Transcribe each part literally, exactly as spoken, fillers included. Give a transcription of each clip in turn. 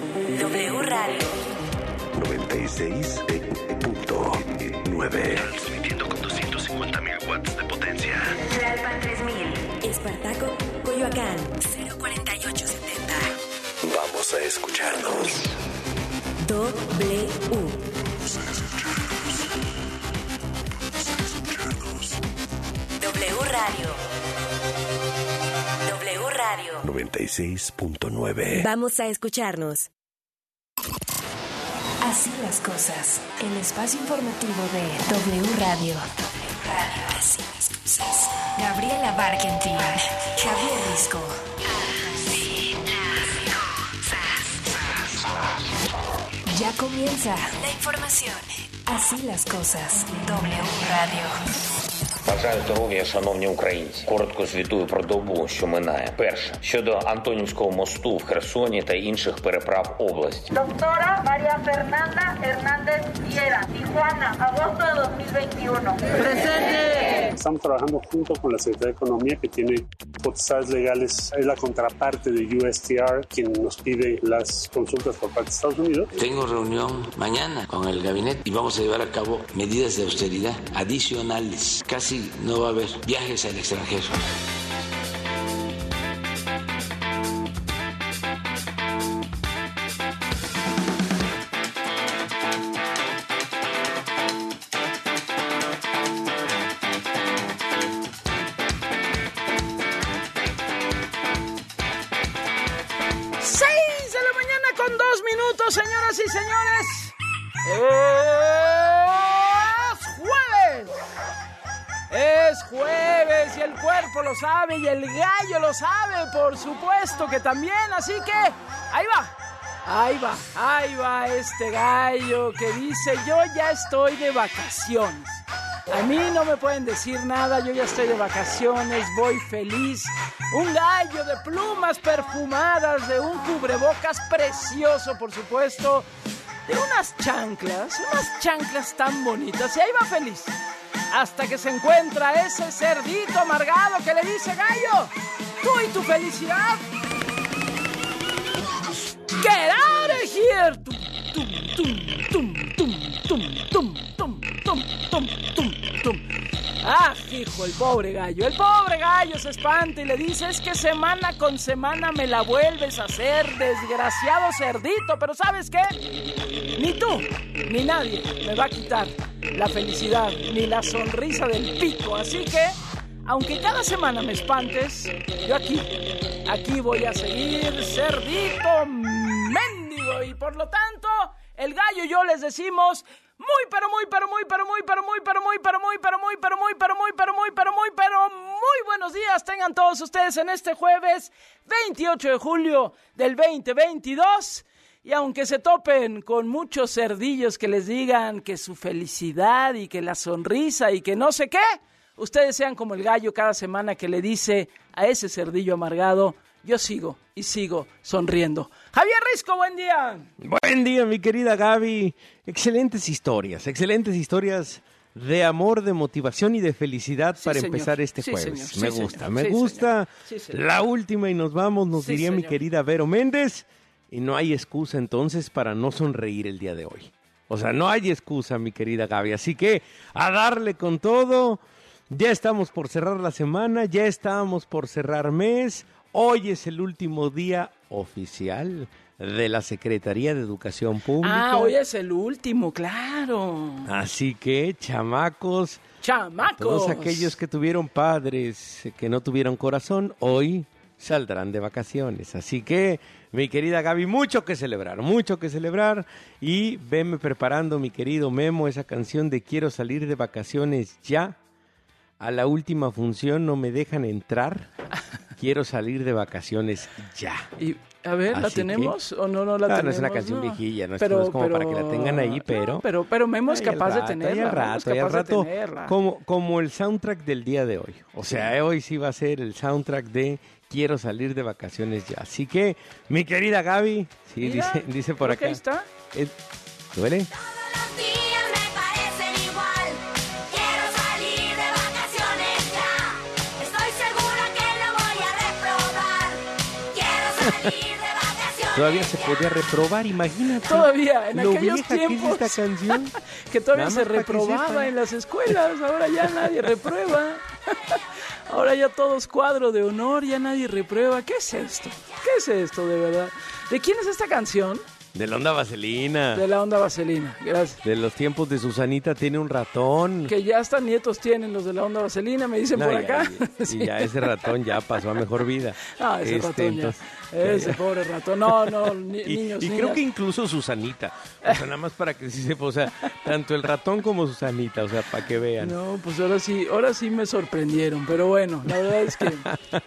W Radio noventa y seis punto nueve. Transmitiendo con doscientos cincuenta mil watts de potencia. Tlalpan tres mil. Espartaco, Coyoacán cero cuarenta y ocho setenta. Vamos a escucharnos. W. W Radio. W Radio noventa y seis punto nueve. Vamos a escucharnos. Así las cosas. El espacio informativo de W Radio. W Radio. Así las cosas. Gabriela Barkentin. Javier Risco. Así las cosas. Ya comienza la información. Así las cosas. W Radio. Бажаю здоров'я, шановні українці. Коротко звітую про добу, що минає. Перше. Щодо Антонівського мосту в Херсоні та інших переправ області. Doctora María Fernanda Hernández Viera, Tijuana, agosto de dos mil veintiuno. ¡Presente! Estamos trabajando junto con la Secretaría de Economía, que tiene potestades legales, es la contraparte de U S T R, quien nos pide las consultas por parte de Estados Unidos. Tengo reunión mañana con el gabinete y vamos a llevar a cabo medidas de austeridad adicionales. Casi no va a haber viajes al extranjero. seis de la mañana con dos minutos, señoras y señores. ¡Es jueves! Es jueves y el cuerpo lo sabe y el gallo lo sabe, por supuesto que también, así que ahí va, ahí va, ahí va este gallo que dice: yo ya estoy de vacaciones. A mí no me pueden decir nada, yo ya estoy de vacaciones, voy feliz. Un gallo de plumas perfumadas, de un cubrebocas precioso, por supuesto, de unas chanclas, unas chanclas tan bonitas, y ahí va feliz. Hasta que se encuentra ese cerdito amargado que le dice: gallo, tú y tu felicidad, get out of here. Tum, tum, tum, tum, tum, tum, tum, tum, tum, tum, tum. Ah, hijo, el pobre gallo, el pobre gallo se espanta y le dice: es que semana con semana me la vuelves a hacer, desgraciado cerdito, pero ¿sabes qué? Ni tú, ni nadie me va a quitar la felicidad, ni la sonrisa del pico. Así que, aunque cada semana me espantes, yo aquí, aquí voy a seguir, cerdito mendigo. Y por lo tanto, el gallo y yo les decimos: muy, pero muy, pero muy, pero muy, pero muy, pero muy, pero muy, pero muy, pero muy, pero muy, pero muy, pero muy, pero muy buenos días tengan todos ustedes en este jueves veintiocho de julio del veinte veintidós. Y aunque se topen con muchos cerdillos que les digan que su felicidad y que la sonrisa y que no sé qué, ustedes sean como el gallo cada semana que le dice a ese cerdillo amargado: yo sigo y sigo sonriendo. Javier Risco, buen día. Buen día, mi querida Gaby. Excelentes historias, excelentes historias de amor, de motivación y de felicidad sí, para señor. empezar este sí, jueves. Señor. Me sí, gusta, señor. me sí, gusta. Sí, la última y nos vamos, nos sí, diría señor. mi querida Vero Méndez. Y no hay excusa entonces para no sonreír el día de hoy. O sea, no hay excusa, mi querida Gaby. Así que a darle con todo. Ya estamos por cerrar la semana, ya estamos por cerrar mes. Hoy es el último día oficial de la Secretaría de Educación Pública. Ah, hoy es el último, claro. Así que, chamacos, chamacos, todos aquellos que tuvieron padres que no tuvieron corazón, hoy saldrán de vacaciones. Así que, mi querida Gaby, mucho que celebrar, mucho que celebrar. Y venme preparando, mi querido Memo, esa canción de Quiero salir de vacaciones ya. A la última función no me dejan entrar. Quiero salir de vacaciones ya. Y a ver, ¿la Así tenemos que, o no, no la no, tenemos? No es una canción no. viejilla, no, pero, no es como pero, para que la tengan ahí, pero... No, pero, pero Memo es capaz rato, de tenerla. Al rato, Memo es al rato, de tenerla. Como, como el soundtrack del día de hoy. O sí. sea, hoy sí va a ser el soundtrack de Quiero salir de vacaciones ya. Así que, mi querida Gaby, sí, Mira, dice, dice por acá. Ahí está. Eh, ¿Duele? Salir de vacaciones Todavía se podía reprobar, imagínate. Todavía, en lo aquellos vieja tiempos. que es esta canción. Que todavía Nada se más para que reprobaba sepan. en las escuelas, ahora ya nadie reprueba. Ahora ya todos cuadro de honor, ya nadie reprueba. ¿Qué es esto? ¿Qué es esto, de verdad? ¿De quién es esta canción? De la onda vaselina. De la onda vaselina, gracias. De los tiempos de Susanita tiene un ratón. Que ya hasta nietos tienen los de la onda vaselina, me dicen No, por y- acá. Y, Sí. y ya ese ratón ya pasó a mejor vida. Ah, ese Este, ratón ya. entonces- Ese pobre ratón. No, no, ni- Y, niños, y niñas. creo que incluso Susanita. O sea, nada más para que sí sepa. O sea, tanto el ratón como Susanita. O sea, para que vean. No, pues ahora sí, ahora sí me sorprendendieron, pero bueno, la verdad es que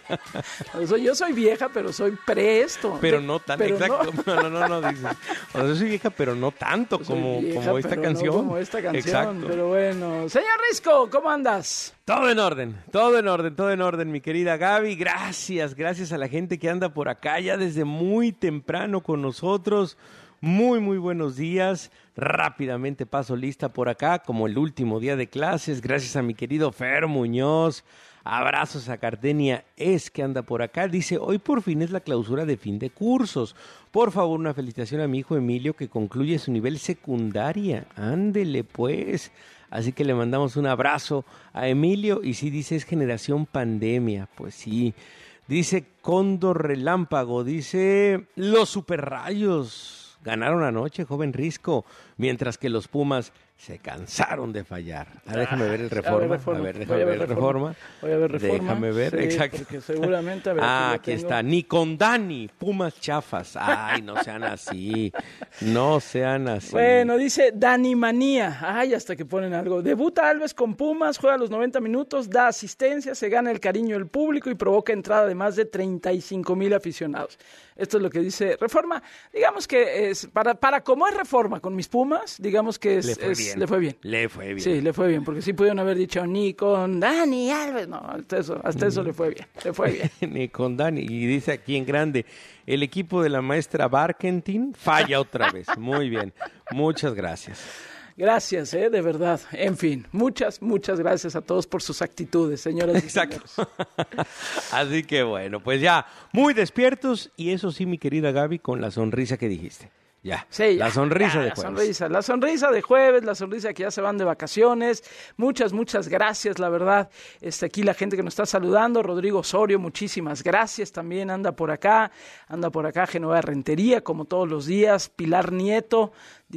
o sea, yo soy vieja, pero soy presto. Pero De- no tan pero exacto. no- No, no, no, no, dices. O sea, yo soy vieja, pero no tanto soy como, vieja, como esta pero no canción. como esta canción, Exacto. pero bueno. Señor Risco, ¿cómo andas? Todo en orden, todo en orden, todo en orden, mi querida Gaby. Gracias, gracias a la gente que anda por acá ya desde muy temprano con nosotros. Muy, muy buenos días. Rápidamente paso lista por acá, como el último día de clases. Gracias a mi querido Fer Muñoz. Abrazos a Cardenia Es, que anda por acá. Dice, hoy por fin es la clausura de fin de cursos. Por favor, una felicitación a mi hijo Emilio, que concluye su nivel secundaria. Ándele, pues. Así que le mandamos un abrazo a Emilio. Y sí, dice, es generación pandemia. Pues sí. Dice Cóndor Relámpago. Dice, los superrayos ganaron anoche, joven Risco. Mientras que los Pumas se cansaron de fallar. Ah, déjame ver el Reforma. A ver, déjame Voy a ver el Reforma. Voy a ver Reforma. Déjame ver, Sí, exacto. porque seguramente, a ver, Ah, lo aquí tengo. está. Ni con Dani, Pumas chafas. Ay, no sean así. No sean así. Bueno, dice Dani Manía. Ay, hasta que ponen algo. Debuta Alves con Pumas, juega los noventa minutos, da asistencia, se gana el cariño del público y provoca entrada de más de treinta y cinco mil aficionados. Esto es lo que dice Reforma. Digamos que es para, para como es Reforma con mis Pumas, digamos que es, Le fue es- bien. le fue bien. Le fue bien. Sí, le fue bien, porque sí pudieron haber dicho ni con Dani Alves. No, hasta eso, hasta eso le fue bien. Le fue bien. Ni con Dani. Y dice aquí en grande, el equipo de la maestra Barkentin falla otra vez. Muy bien. Muchas gracias. Gracias, eh, de verdad. En fin, muchas, muchas gracias a todos por sus actitudes, señoras y Exacto. señores. Así que bueno, pues ya, muy despiertos. Y eso sí, mi querida Gaby, con la sonrisa que dijiste. Ya, Sí, la ya, sonrisa ya, de la jueves. sonrisa, la sonrisa de jueves, la sonrisa que ya se van de vacaciones. Muchas, muchas gracias, la verdad. Este, aquí la gente que nos está saludando, Rodrigo Osorio, muchísimas gracias. También anda por acá, anda por acá Genoveva Rentería, como todos los días. Pilar Nieto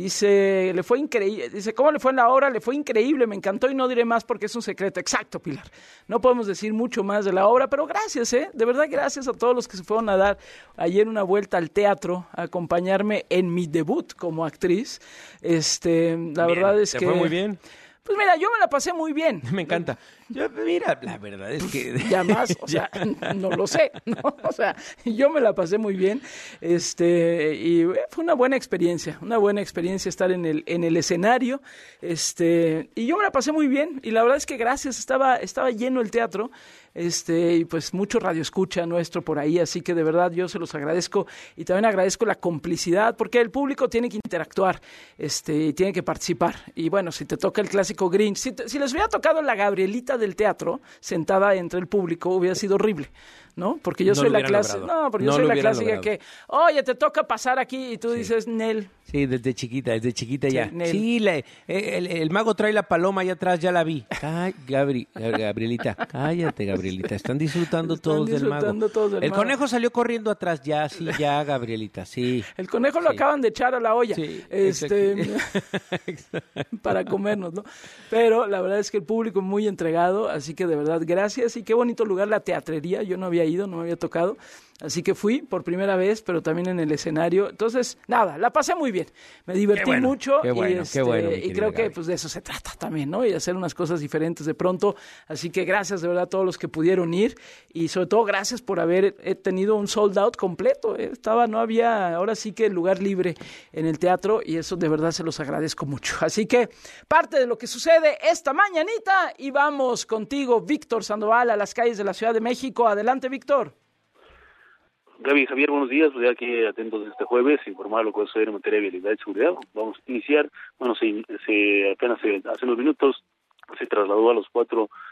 dice, le fue increíble, dice, ¿cómo le fue en la obra? Le fue increíble, me encantó y no diré más porque es un secreto. Exacto, Pilar. No podemos decir mucho más de la obra, pero gracias, ¿eh? De verdad, gracias a todos los que se fueron a dar ayer una vuelta al teatro, a acompañarme en mi debut como actriz. Este, la Bien, verdad es ¿te que fue muy bien? Pues mira, yo me la pasé muy bien. Me encanta. Yo, mira, la verdad es que... Ya más, o sea, no lo sé, ¿no? O sea, yo me la pasé muy bien, este, y fue una buena experiencia, una buena experiencia estar en el, en el escenario, este, y yo me la pasé muy bien, y la verdad es que gracias, estaba, estaba lleno el teatro, este, y pues mucho radio escucha nuestro por ahí, así que de verdad yo se los agradezco, y también agradezco la complicidad, porque el público tiene que interactuar, este, y tiene que participar, y bueno, si te toca el clásico Grinch, si, te- si les hubiera tocado la Gabrielita del teatro, sentada entre el público, hubiera sido horrible, ¿no? Porque yo No soy lo la hubieran clase, logrado. no, porque No yo soy lo la hubieran clásica logrado. que, oye, te toca pasar aquí, y tú dices, Nel. Sí, desde chiquita, desde chiquita Sí, ya. Nel. Sí, la- el, el mago trae la paloma allá atrás, ya la vi. Ay, Gabri, Gabrielita, cállate, Gabrielita. Están disfrutando Están todos del mago. disfrutando todos del el mago. conejo salió corriendo atrás, ya, sí, ya, Gabrielita, sí. El conejo lo Sí. acaban de echar a la olla, Sí, este, exacto. para comernos, ¿no? Pero la verdad es que el público muy entregado, así que de verdad, gracias. Y qué bonito lugar la teatrería, yo no había ido, no me había tocado. Así que fui por primera vez, pero también en el escenario. Entonces, nada, la pasé muy bien. Me divertí Qué bueno, mucho qué bueno, y, qué este, bueno, mi y querida creo que Gaby. pues de eso se trata también, ¿no? Y hacer unas cosas diferentes de pronto. Así que gracias de verdad a todos los que pudieron ir y sobre todo gracias por haber eh, tenido un sold out completo. eh. Estaba, no había, ahora sí que lugar libre en el teatro y eso de verdad se los agradezco mucho. Así que parte de lo que sucede esta mañanita y vamos contigo, Víctor Sandoval, a las calles de la Ciudad de México. Adelante, Víctor. Gaby, Javier, buenos días. Pues ya aquí atentos este jueves, informar lo que va a suceder en materia de vialidad y seguridad. Vamos a iniciar. Bueno, se, se apenas se, hace unos minutos se trasladó a los cuatro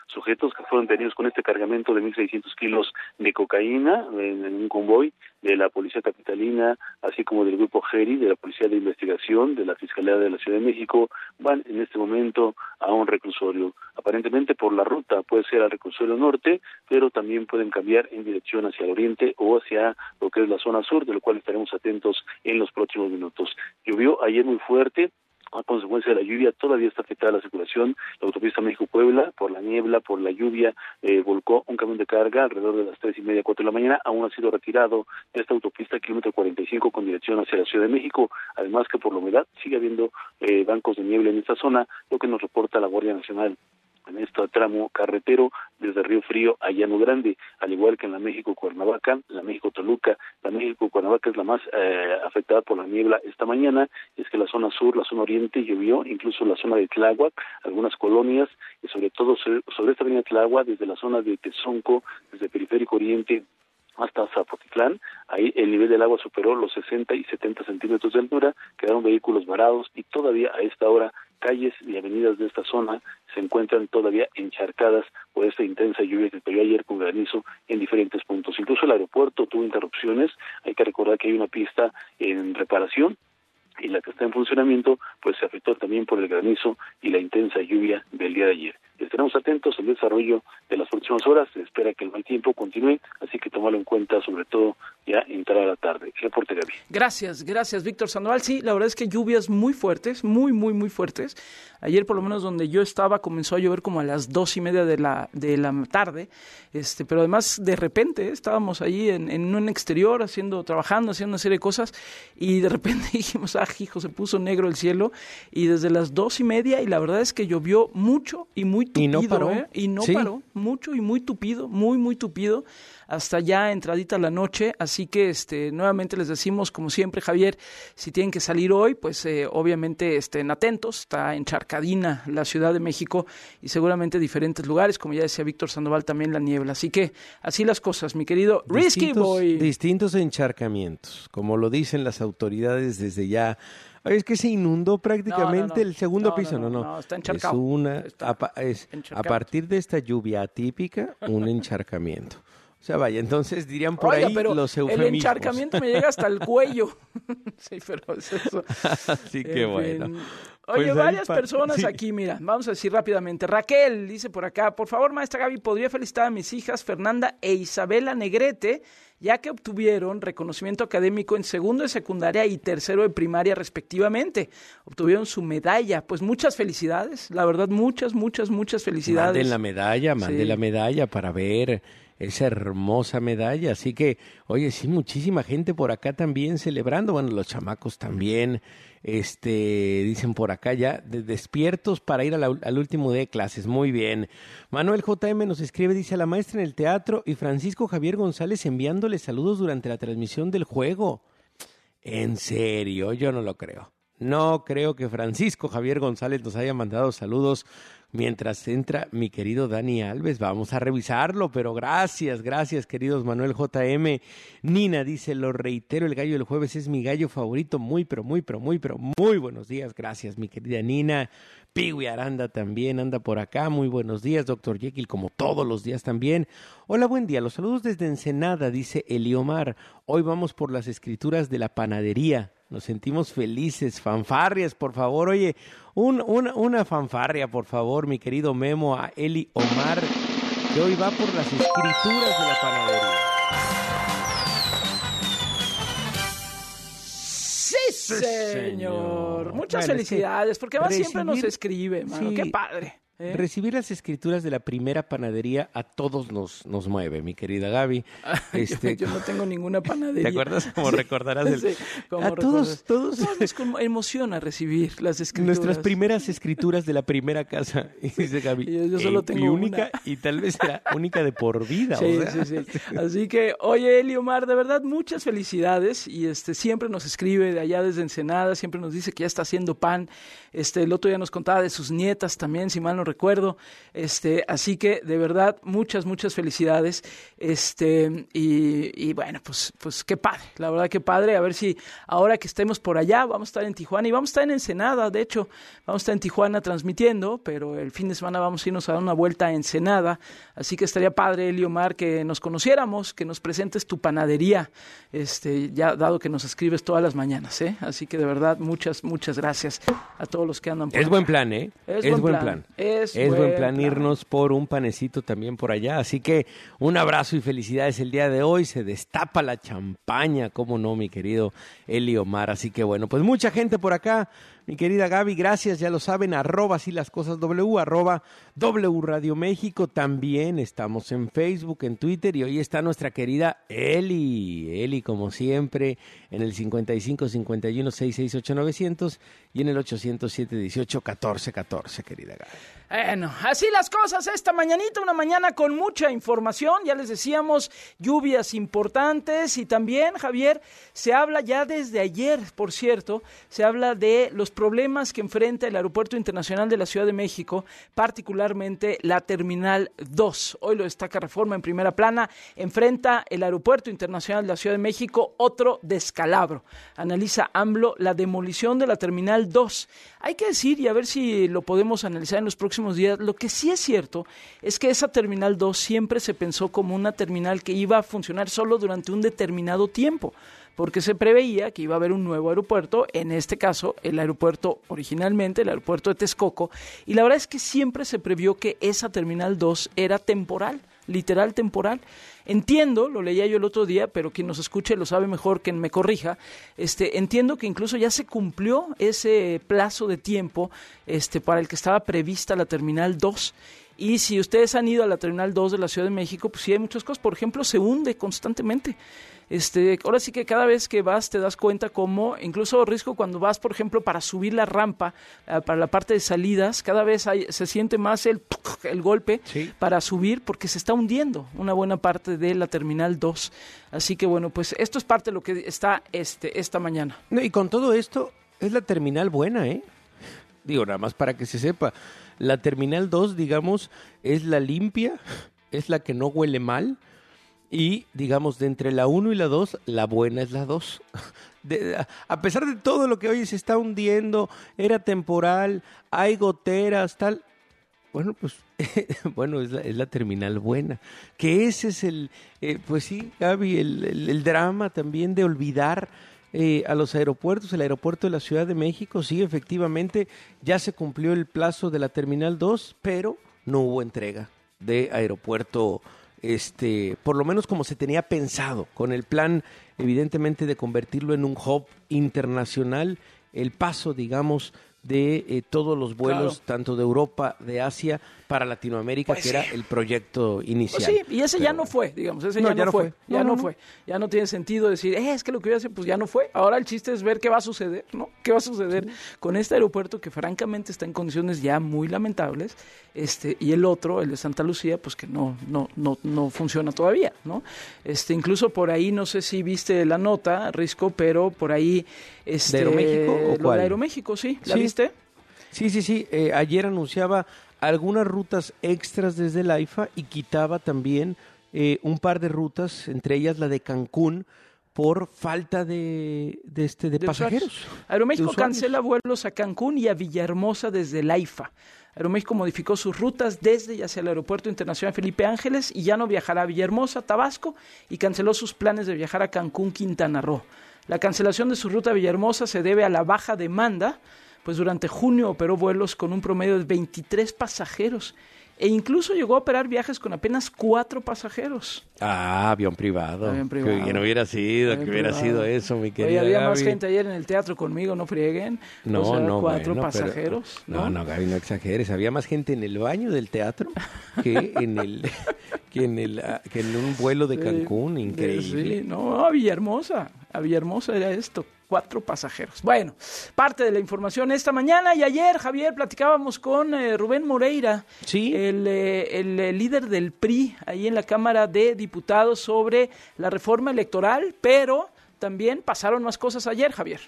sujetos que fueron detenidos con este cargamento de mil seiscientos kilos de cocaína en, en un convoy de la Policía Capitalina, así como del Grupo Geri, de la Policía de Investigación, de la Fiscalía de la Ciudad de México, van en este momento a un reclusorio. Aparentemente por la ruta puede ser al reclusorio norte, pero también pueden cambiar en dirección hacia el oriente o hacia lo que es la zona sur, de lo cual estaremos atentos en los próximos minutos. Llovió ayer muy fuerte. A consecuencia de la lluvia todavía está afectada la circulación. La autopista México-Puebla, por la niebla, por la lluvia, eh, volcó un camión de carga alrededor de las tres y media, cuatro de la mañana. Aún ha sido retirado de esta autopista, kilómetro cuarenta y cinco, con dirección hacia la Ciudad de México. Además que por la humedad sigue habiendo eh, bancos de niebla en esta zona, lo que nos reporta la Guardia Nacional en este tramo carretero desde Río Frío a Llano Grande, al igual que en la México-Cuernavaca, la México-Toluca. La México-Cuernavaca es la más eh, afectada por la niebla esta mañana. Es que la zona sur, la zona oriente llovió, incluso la zona de Tláhuac, algunas colonias, y sobre todo sobre, sobre esta avenida Tláhuac, desde la zona de Tezonco, desde Periférico Oriente hasta Zapotitlán. Ahí el nivel del agua superó los sesenta y setenta centímetros de altura, quedaron vehículos varados y todavía a esta hora calles y avenidas de esta zona se encuentran todavía encharcadas por esta intensa lluvia que cayó ayer con granizo en diferentes puntos. Incluso el aeropuerto tuvo interrupciones. Hay que recordar que hay una pista en reparación y la que está en funcionamiento pues se afectó también por el granizo y la intensa lluvia del día de ayer. Estaremos atentos al desarrollo de las próximas horas. Se espera que el mal tiempo continúe, así que tomarlo en cuenta, sobre todo ya entrada la tarde. Reporte, Gaby. Gracias, gracias, Víctor Sandoval. Sí, la verdad es que lluvias muy fuertes, muy, muy, muy fuertes. Ayer, por lo menos donde yo estaba, comenzó a llover como a las dos y media de la de la tarde, este, pero además de repente estábamos ahí en, en un exterior haciendo, trabajando, haciendo una serie de cosas, y de repente dijimos, ah, hijo, se puso negro el cielo, y desde las dos y media, y la verdad es que llovió mucho y muy tupido, y no paró, ¿eh? y no sí. paró, mucho y muy tupido, muy, muy tupido, hasta ya entradita la noche. Así que este nuevamente les decimos, como siempre, Javier, si tienen que salir hoy, pues eh, obviamente estén atentos. Está encharcadina la Ciudad de México y seguramente diferentes lugares, como ya decía Víctor Sandoval, también la niebla. Así que así las cosas, mi querido Risky Boy. Distintos encharcamientos, como lo dicen las autoridades desde ya. Es que se inundó prácticamente no, no, no. el segundo no, piso, no, no, no, no, está encharcado. Es una, está a, es, a partir de esta lluvia atípica, un encharcamiento. O sea, vaya, entonces dirían por Oiga, ahí pero los eufemismos. El encharcamiento me llega hasta el cuello. Sí, pero es eso. Así que en bueno. Fin. Oye, Pues varias pa- personas sí. aquí, mira, vamos a decir rápidamente. Raquel dice por acá, por favor, maestra Gaby, ¿podría felicitar a mis hijas Fernanda e Isabela Negrete, ya que obtuvieron reconocimiento académico en segundo de secundaria y tercero de primaria respectivamente? Obtuvieron su medalla. Pues muchas felicidades, la verdad, muchas, muchas, muchas felicidades. Manden la medalla, manden Sí. la medalla para ver esa hermosa medalla. Así que, oye, sí, muchísima gente por acá también celebrando. Bueno, los chamacos también, este, dicen por acá ya, de- despiertos para ir a la- al último día de clases. Muy bien. Manuel J M nos escribe, dice, a la maestra en el teatro y Francisco Javier González enviándole saludos durante la transmisión del juego. En serio, yo no lo creo. No creo que Francisco Javier González nos haya mandado saludos mientras entra mi querido Dani Alves. Vamos a revisarlo, pero gracias, gracias, queridos Manuel J M. Nina dice, lo reitero, el gallo del jueves es mi gallo favorito. Muy, pero muy, pero muy, pero muy buenos días. Gracias, mi querida Nina. Piwi Aranda también anda por acá. Muy buenos días, doctor Jekyll, como todos los días también. Hola, buen día. Los saludos desde Ensenada, dice Eliomar. Hoy vamos por las escrituras de la panadería. Nos sentimos felices. Fanfarrias, por favor. Oye, un, una, una fanfarria, por favor, mi querido Memo, a Eli Omar, que hoy va por las escrituras de la panadería. Sí, señor. señor. Muchas Bueno, es que felicidades, porque además siempre nos recibir- escribe, mano. Sí. Qué padre. ¿eh? Recibir las escrituras de la primera panadería a todos nos, nos mueve, mi querida Gaby. Este, yo, yo no tengo ninguna panadería. ¿Te acuerdas? Como Sí, recordarás el... sí, como a todos, recuerdas. todos, Todos nos conmo- emociona recibir las escrituras. nuestras primeras escrituras de la primera casa, y dice Gaby. Y yo- yo solo eh, tengo y única, una. y tal vez será única de por vida. Sí, o sea. sí, sí. Así que, oye, Eli Omar, de verdad, muchas felicidades. Y este siempre nos escribe de allá desde Ensenada, siempre nos dice que ya está haciendo pan. Este, el otro día nos contaba de sus nietas también, si mal no recuerdo. Este, así que de verdad muchas, muchas felicidades. Este, y, y bueno, pues, pues qué padre, la verdad qué padre. A ver si ahora que estemos por allá, vamos a estar en Tijuana y vamos a estar en Ensenada. De hecho, vamos a estar en Tijuana transmitiendo, pero el fin de semana vamos a irnos a dar una vuelta a Ensenada. Así que estaría padre, Eli Omar, que nos conociéramos, que nos presentes tu panadería, este, ya dado que nos escribes todas las mañanas, ¿eh? Así que de verdad, muchas, muchas gracias a todos los que andan por Es acá. buen plan, ¿eh? Es, es buen, buen plan. plan. Es, es buen buen plan, plan irnos por un panecito también por allá. Así que un abrazo y felicidades el día de hoy. Se destapa la champaña, cómo no, mi querido Eli Omar. Así que bueno, pues mucha gente por acá. Mi querida Gaby, gracias, ya lo saben, arroba así las cosas W, arroba W Radio México, también estamos en Facebook, en Twitter, y hoy está nuestra querida Eli, Eli como siempre, en el cincuenta y cinco, cincuenta y uno, sesenta y seis, ocho mil novecientos y en el ochocientos siete, dieciocho, catorce, catorce, querida Gaby. Bueno, así las cosas esta mañanita, una mañana con mucha información, ya les decíamos, lluvias importantes y también, Javier, se habla ya desde ayer, por cierto, se habla de los problemas que enfrenta el Aeropuerto Internacional de la Ciudad de México, particularmente la Terminal dos. Hoy lo destaca Reforma en primera plana, enfrenta el Aeropuerto Internacional de la Ciudad de México otro descalabro. Analiza AMLO la demolición de la Terminal dos. Hay que decir, y a ver si lo podemos analizar en los próximos días, lo que sí es cierto es que esa Terminal dos siempre se pensó como una terminal que iba a funcionar solo durante un determinado tiempo, porque se preveía que iba a haber un nuevo aeropuerto, en este caso el aeropuerto originalmente, el aeropuerto de Texcoco, y la verdad es que siempre se previó que esa Terminal dos era temporal, literal temporal. Entiendo, lo leía yo el otro día, pero quien nos escuche lo sabe mejor, quien me corrija, este, entiendo que incluso ya se cumplió ese plazo de tiempo este, para el que estaba prevista la Terminal dos. Y si ustedes han ido a la Terminal dos de la Ciudad de México, pues sí hay muchas cosas. Por ejemplo, se hunde constantemente. Este, ahora sí que cada vez que vas te das cuenta cómo, incluso Risco, cuando vas, por ejemplo, para subir la rampa, uh, para la parte de salidas, cada vez hay, se siente más el, el golpe sí. para subir, porque se está hundiendo una buena parte de la Terminal dos. Así que bueno, pues esto es parte de lo que está este, esta mañana. No, y con todo esto, es la terminal buena, ¿eh? Digo, nada más para que se sepa. La Terminal dos, digamos, es la limpia, es la que no huele mal. Y, digamos, de entre la uno y la dos, la buena es la dos. De, a, a pesar de todo lo que hoy se está hundiendo, era temporal, hay goteras, tal. Bueno, pues, bueno, es la, es la terminal buena. Que ese es el, eh, pues sí, Gaby, el, el, el drama también de olvidar eh, a los aeropuertos. El aeropuerto de la Ciudad de México, sí, efectivamente, ya se cumplió el plazo de la Terminal dos, pero no hubo entrega de aeropuerto Este, por lo menos como se tenía pensado, con el plan evidentemente de convertirlo en un hub internacional, el paso, digamos, de eh, todos los vuelos, claro. tanto de Europa, de Asia, para Latinoamérica, pues que sí. era el proyecto inicial. Pues sí, y ese Pero, ya no fue, digamos, ese no, ya, ya no fue, fue. ya no, no, no fue. Ya no tiene sentido decir, eh, es que lo que iba a hacer, pues ya no fue. Ahora el chiste es ver qué va a suceder, ¿no? ¿Qué va a suceder sí. con este aeropuerto que francamente está en condiciones ya muy lamentables, este, y el otro, el de Santa Lucía, pues que no, no, no, no funciona todavía, ¿no? Este, incluso por ahí, no sé si viste la nota, Risco, pero por ahí, este, ¿de Aeroméxico o lo cuál? de Aeroméxico, sí, ¿la sí. viste? Sí, sí, sí. Eh, ayer anunciaba algunas rutas extras desde el AIFA y quitaba también eh, un par de rutas, entre ellas la de Cancún, por falta de, de, este, de, de pasajeros. Usuarios. Aeroméxico de cancela vuelos a Cancún y a Villahermosa desde el AIFA. Aeroméxico modificó sus rutas desde y hacia el Aeropuerto Internacional Felipe Ángeles y ya no viajará a Villahermosa, Tabasco, y canceló sus planes de viajar a Cancún, Quintana Roo. La cancelación de su ruta a Villahermosa se debe a la baja demanda, pues durante junio operó vuelos con un promedio de veintitrés pasajeros e incluso llegó a operar viajes con apenas cuatro pasajeros. Ah, avión privado. Avión privado. Que no hubiera sido, avión que hubiera privado. sido eso, mi querida Oye, había Gaby. más gente ayer en el teatro conmigo, no frieguen. No, o sea, no, cuatro bueno, pasajeros. Pero, no, no, no, Gaby, no exageres. Había más gente en el baño del teatro que en el que en el que en un vuelo de Cancún, increíble. Sí, no, a Villahermosa, a Villahermosa era esto. Cuatro pasajeros. Bueno, parte de la información esta mañana y ayer, Javier, platicábamos con eh, Rubén Moreira, ¿sí? el, eh, el, el líder del P R I, ahí en la Cámara de Diputados sobre la reforma electoral, pero también pasaron más cosas ayer, Javier.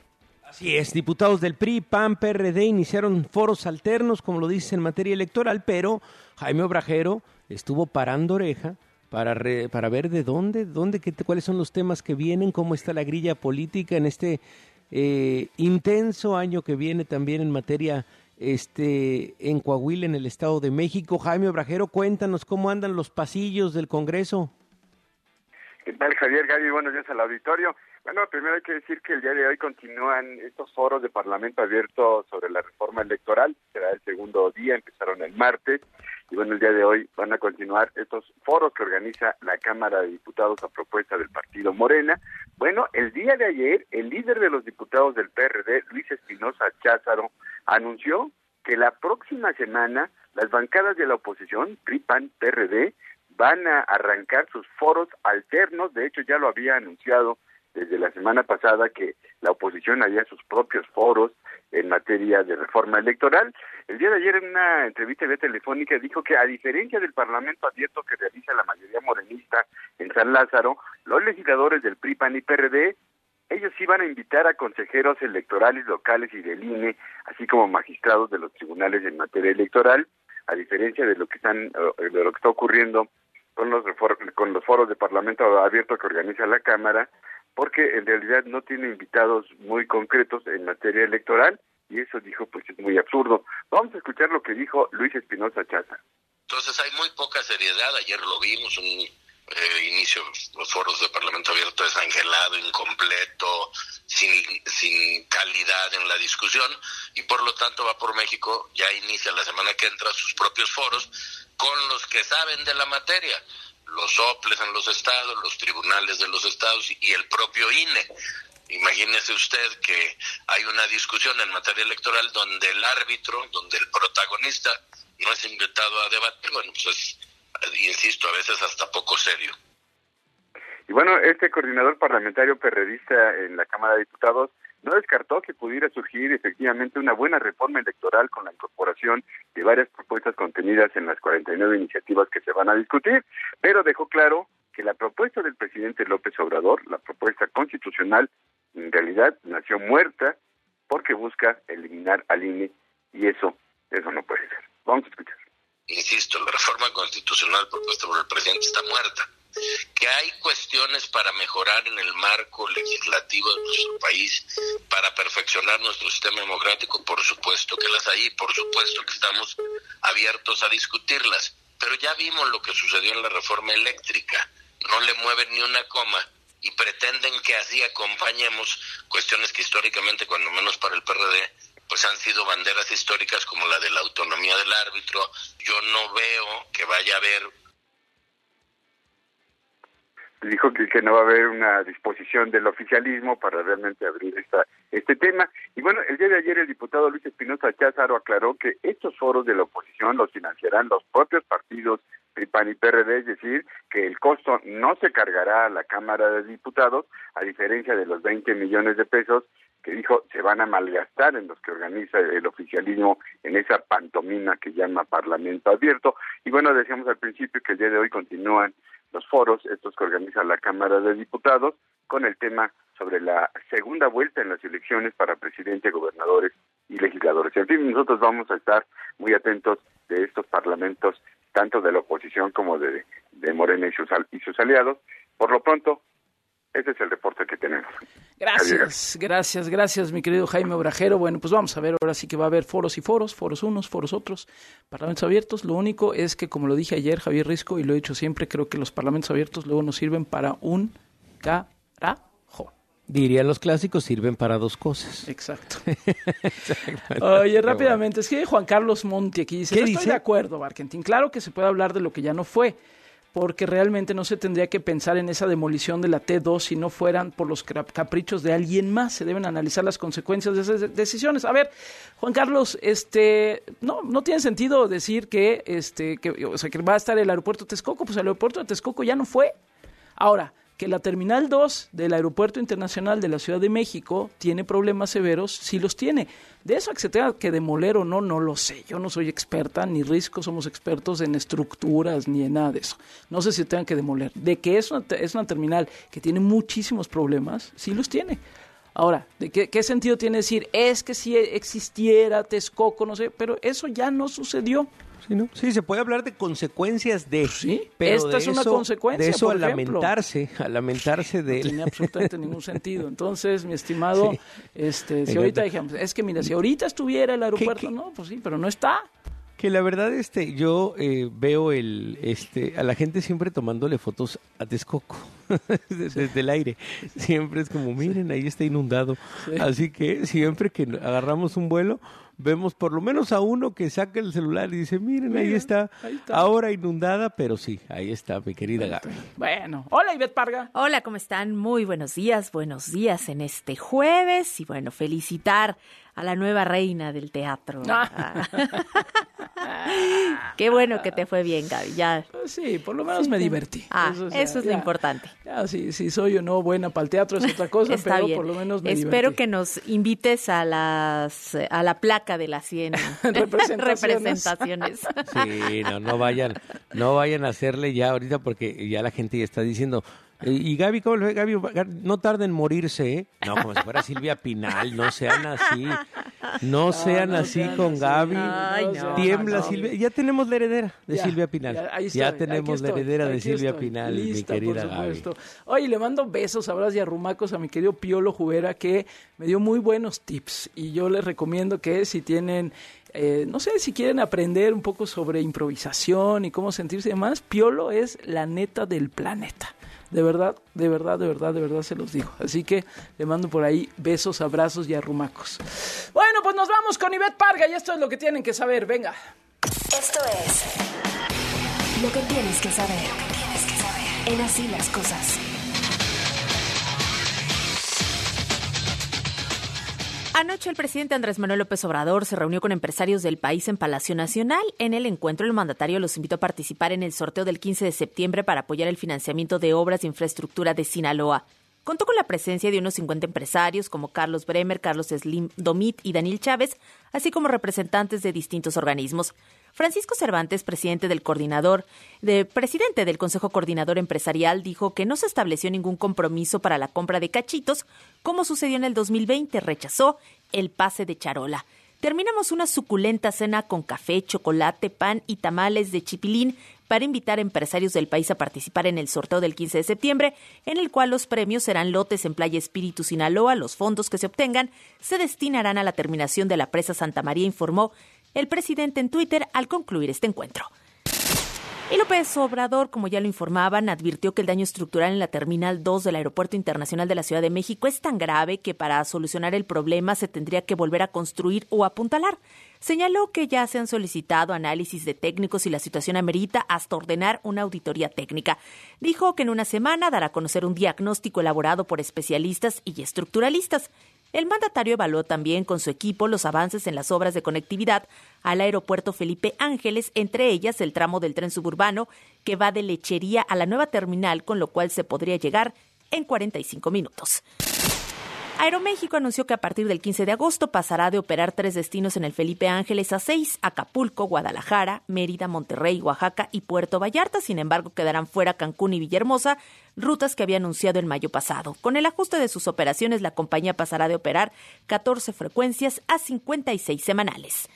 Así es, diputados del P R I, P A N, P R D iniciaron foros alternos, como lo dice en materia electoral, pero Jaime Obrajero estuvo parando oreja para re, para ver de dónde, dónde qué, cuáles son los temas que vienen, cómo está la grilla política en este eh, intenso año que viene también en materia este en Coahuila, en el Estado de México. Jaime Obrajero, cuéntanos cómo andan los pasillos del Congreso. ¿Qué tal, Javier? Gaby, buenos días al auditorio. Bueno, primero hay que decir que el día de hoy continúan estos foros de Parlamento Abierto sobre la reforma electoral. Será el segundo día, empezaron el martes. Y bueno, el día de hoy van a continuar estos foros que organiza la Cámara de Diputados a propuesta del partido Morena. Bueno, el día de ayer, el líder de los diputados del P R D, Luis Espinosa Cházaro, anunció que la próxima semana las bancadas de la oposición, P R I, P A N, P R D, van a arrancar sus foros alternos. De hecho, ya lo había anunciado desde la semana pasada que la oposición haría sus propios foros en materia de reforma electoral. El día de ayer, en una entrevista vía telefónica, dijo que a diferencia del Parlamento Abierto que realiza la mayoría morenista en San Lázaro, los legisladores del P R I, P A N y P R D, ellos sí van a invitar a consejeros electorales locales y del I N E, así como magistrados de los tribunales en materia electoral, a diferencia de lo que están de lo que está ocurriendo con los refor- con los foros de Parlamento Abierto que organiza la Cámara, porque en realidad no tiene invitados muy concretos en materia electoral, y eso dijo, pues es muy absurdo. Vamos a escuchar lo que dijo Luis Espinosa Cházaro. Entonces hay muy poca seriedad, ayer lo vimos, un eh, inicio, los foros de Parlamento Abierto desangelado, incompleto, sin, sin calidad en la discusión, y por lo tanto Va por México ya inicia la semana que entra sus propios foros con los que saben de la materia, los soples en los estados, los tribunales de los estados y el propio I N E. Imagínese usted que hay una discusión en materia electoral donde el árbitro, donde el protagonista no es invitado a debatir. Bueno, pues es, insisto, a veces hasta poco serio. Y bueno, este coordinador parlamentario perredista en la Cámara de Diputados no descartó que pudiera surgir efectivamente una buena reforma electoral con la incorporación de varias propuestas contenidas en las cuarenta y nueve iniciativas que se van a discutir, pero dejó claro que la propuesta del presidente López Obrador, la propuesta constitucional, en realidad nació muerta porque busca eliminar al I N E, y eso, eso no puede ser. Vamos a escuchar. Insisto, la reforma constitucional propuesta por el presidente está muerta. Que hay cuestiones para mejorar en el marco legislativo de nuestro país, para perfeccionar nuestro sistema democrático, por supuesto que las hay, por supuesto que estamos abiertos a discutirlas, pero ya vimos lo que sucedió en la reforma eléctrica, no le mueven ni una coma y pretenden que así acompañemos cuestiones que históricamente, cuando menos para el P R D, pues han sido banderas históricas como la de la autonomía del árbitro. Yo no veo que vaya a haber dijo que, que no va a haber una disposición del oficialismo para realmente abrir esta este tema. Y bueno, el día de ayer el diputado Luis Espinosa Cházaro aclaró que estos foros de la oposición los financiarán los propios partidos P R I, P A N y P R D, es decir, que el costo no se cargará a la Cámara de Diputados, a diferencia de los veinte millones de pesos que dijo se van a malgastar en los que organiza el oficialismo en esa pantomima que llama Parlamento Abierto. Y bueno, decíamos al principio que el día de hoy continúan los foros, estos que organiza la Cámara de Diputados, con el tema sobre la segunda vuelta en las elecciones para presidente, gobernadores y legisladores. En fin, nosotros vamos a estar muy atentos de estos parlamentos, tanto de la oposición como de, de Morena y sus, y sus aliados. Por lo pronto, ese es el reporte que tenemos. Gracias, gracias, gracias, mi querido Jaime Obrajero. Bueno, pues vamos a ver, ahora sí que va a haber foros y foros, foros unos, foros otros, parlamentos abiertos. Lo único es que, como lo dije ayer, Javier Risco, y lo he dicho siempre, creo que los parlamentos abiertos luego nos sirven para un carajo. Dirían los clásicos, sirven para dos cosas. Exacto. Oye, rápidamente, es que Juan Carlos Monti aquí dice, ¿Qué no dice? estoy de acuerdo, Barkentin. Claro que se puede hablar de lo que ya no fue, porque realmente no se tendría que pensar en esa demolición de la T dos si no fueran por los caprichos de alguien más. Se deben analizar las consecuencias de esas decisiones. A ver, Juan Carlos, este, no, no tiene sentido decir que, este, que, o sea, que va a estar el aeropuerto de Texcoco. Pues el aeropuerto de Texcoco ya no fue. Ahora, que la Terminal dos del Aeropuerto Internacional de la Ciudad de México tiene problemas severos, sí los tiene. De eso a que se tenga que demoler o no, no lo sé. Yo no soy experta, ni Risco somos expertos en estructuras, ni en nada de eso. No sé si tengan que demoler. De que es una, es una terminal que tiene muchísimos problemas, sí los tiene. Ahora, ¿de qué, qué sentido tiene decir, es que si existiera Texcoco, no sé, pero eso ya no sucedió? Sí, ¿no? Sí, se puede hablar de consecuencias de... Sí, pero esta de es una eso, consecuencia, de eso por a ejemplo. lamentarse, a lamentarse de... No tiene absolutamente ningún sentido. Entonces, mi estimado, Sí. este, si ahorita dijéramos, es que mira, si ahorita estuviera el aeropuerto, ¿Qué, qué? no, pues sí, pero no está. Que la verdad, este, yo eh, veo el, este, a la gente siempre tomándole fotos a Texcoco desde, desde el aire. Siempre es como, miren, ahí está inundado. Sí. Así que siempre que agarramos un vuelo, vemos por lo menos a uno que saca el celular y dice, miren, Mira, ahí está, ahí está. ahora inundada, pero sí, ahí está, mi querida Gaby. Bueno, hola Ivette Parga. Hola, ¿cómo están? Muy buenos días, buenos días en este jueves y bueno, felicitar a la nueva reina del teatro. Ah. Qué bueno que te fue bien, Gaby. Ya. Sí, por lo menos Sí, me te- divertí. Ah, Eso, eso, o sea, es lo ya. importante. Ya, si, si soy o no buena para el teatro es otra cosa, Está pero bien. por lo menos me Espero divertí. que nos invites a las a la placa de las cien Representaciones. representaciones. Sí, no, no vayan, no vayan a hacerle ya ahorita porque ya la gente ya está diciendo, eh, y Gaby, ¿cómo le fue? Gaby, Gaby, no tarda en morirse, ¿eh? No, como si fuera Silvia Pinal, no sean así, no sean no así sean con así. Gaby, Ay, no, tiembla no, no. Silvia, ya tenemos la heredera de Ya, Silvia Pinal, ya, ya, ahí estoy, aquí tenemos la estoy, heredera de aquí Silvia estoy, Pinal, lista, mi querida por Gaby. supuesto. Oye, le mando besos, abrazos y arrumacos a mi querido Piolo Jubera, que me dio muy buenos tips y yo les recomiendo que si tienen, eh, no sé, si quieren aprender un poco sobre improvisación y cómo sentirse y demás, Piolo es la neta del planeta. De verdad, de verdad, de verdad, de verdad se los digo. Así que le mando por ahí besos, abrazos y arrumacos. Bueno, pues nos vamos con Ivette Parga y esto es lo que tienen que saber. Venga. Esto es lo que tienes que saber. Tienes que saber. En Así las Cosas. Anoche el presidente Andrés Manuel López Obrador se reunió con empresarios del país en Palacio Nacional. En el encuentro, el mandatario los invitó a participar en el sorteo del quince de septiembre para apoyar el financiamiento de obras de infraestructura de Sinaloa. Contó con la presencia de unos cincuenta empresarios como Carlos Bremer, Carlos Slim Domit y Daniel Chávez, así como representantes de distintos organismos. Francisco Cervantes, presidente del coordinador, de, presidente del Consejo Coordinador Empresarial, dijo que no se estableció ningún compromiso para la compra de cachitos, como sucedió en el dos mil veinte. Rechazó el pase de charola. Terminamos una suculenta cena con café, chocolate, pan y tamales de chipilín para invitar a empresarios del país a participar en el sorteo del quince de septiembre, en el cual los premios serán lotes en Playa Espíritu, Sinaloa. Los fondos que se obtengan se destinarán a la terminación de la presa Santa María, informó el presidente en Twitter al concluir este encuentro. Y López Obrador, como ya lo informaban, advirtió que el daño estructural en la Terminal dos del Aeropuerto Internacional de la Ciudad de México es tan grave que para solucionar el problema se tendría que volver a construir o apuntalar. Señaló que ya se han solicitado análisis de técnicos y la situación amerita hasta ordenar una auditoría técnica. Dijo que en una semana dará a conocer un diagnóstico elaborado por especialistas y estructuralistas. El mandatario evaluó también con su equipo los avances en las obras de conectividad al aeropuerto Felipe Ángeles, entre ellas el tramo del tren suburbano que va de Lechería a la nueva terminal, con lo cual se podría llegar en cuarenta y cinco minutos. Aeroméxico anunció que a partir del quince de agosto pasará de operar tres destinos en el Felipe Ángeles a seis: Acapulco, Guadalajara, Mérida, Monterrey, Oaxaca y Puerto Vallarta. Sin embargo, quedarán fuera Cancún y Villahermosa, rutas que había anunciado en mayo pasado. Con el ajuste de sus operaciones, la compañía pasará de operar catorce frecuencias a cincuenta y seis semanales.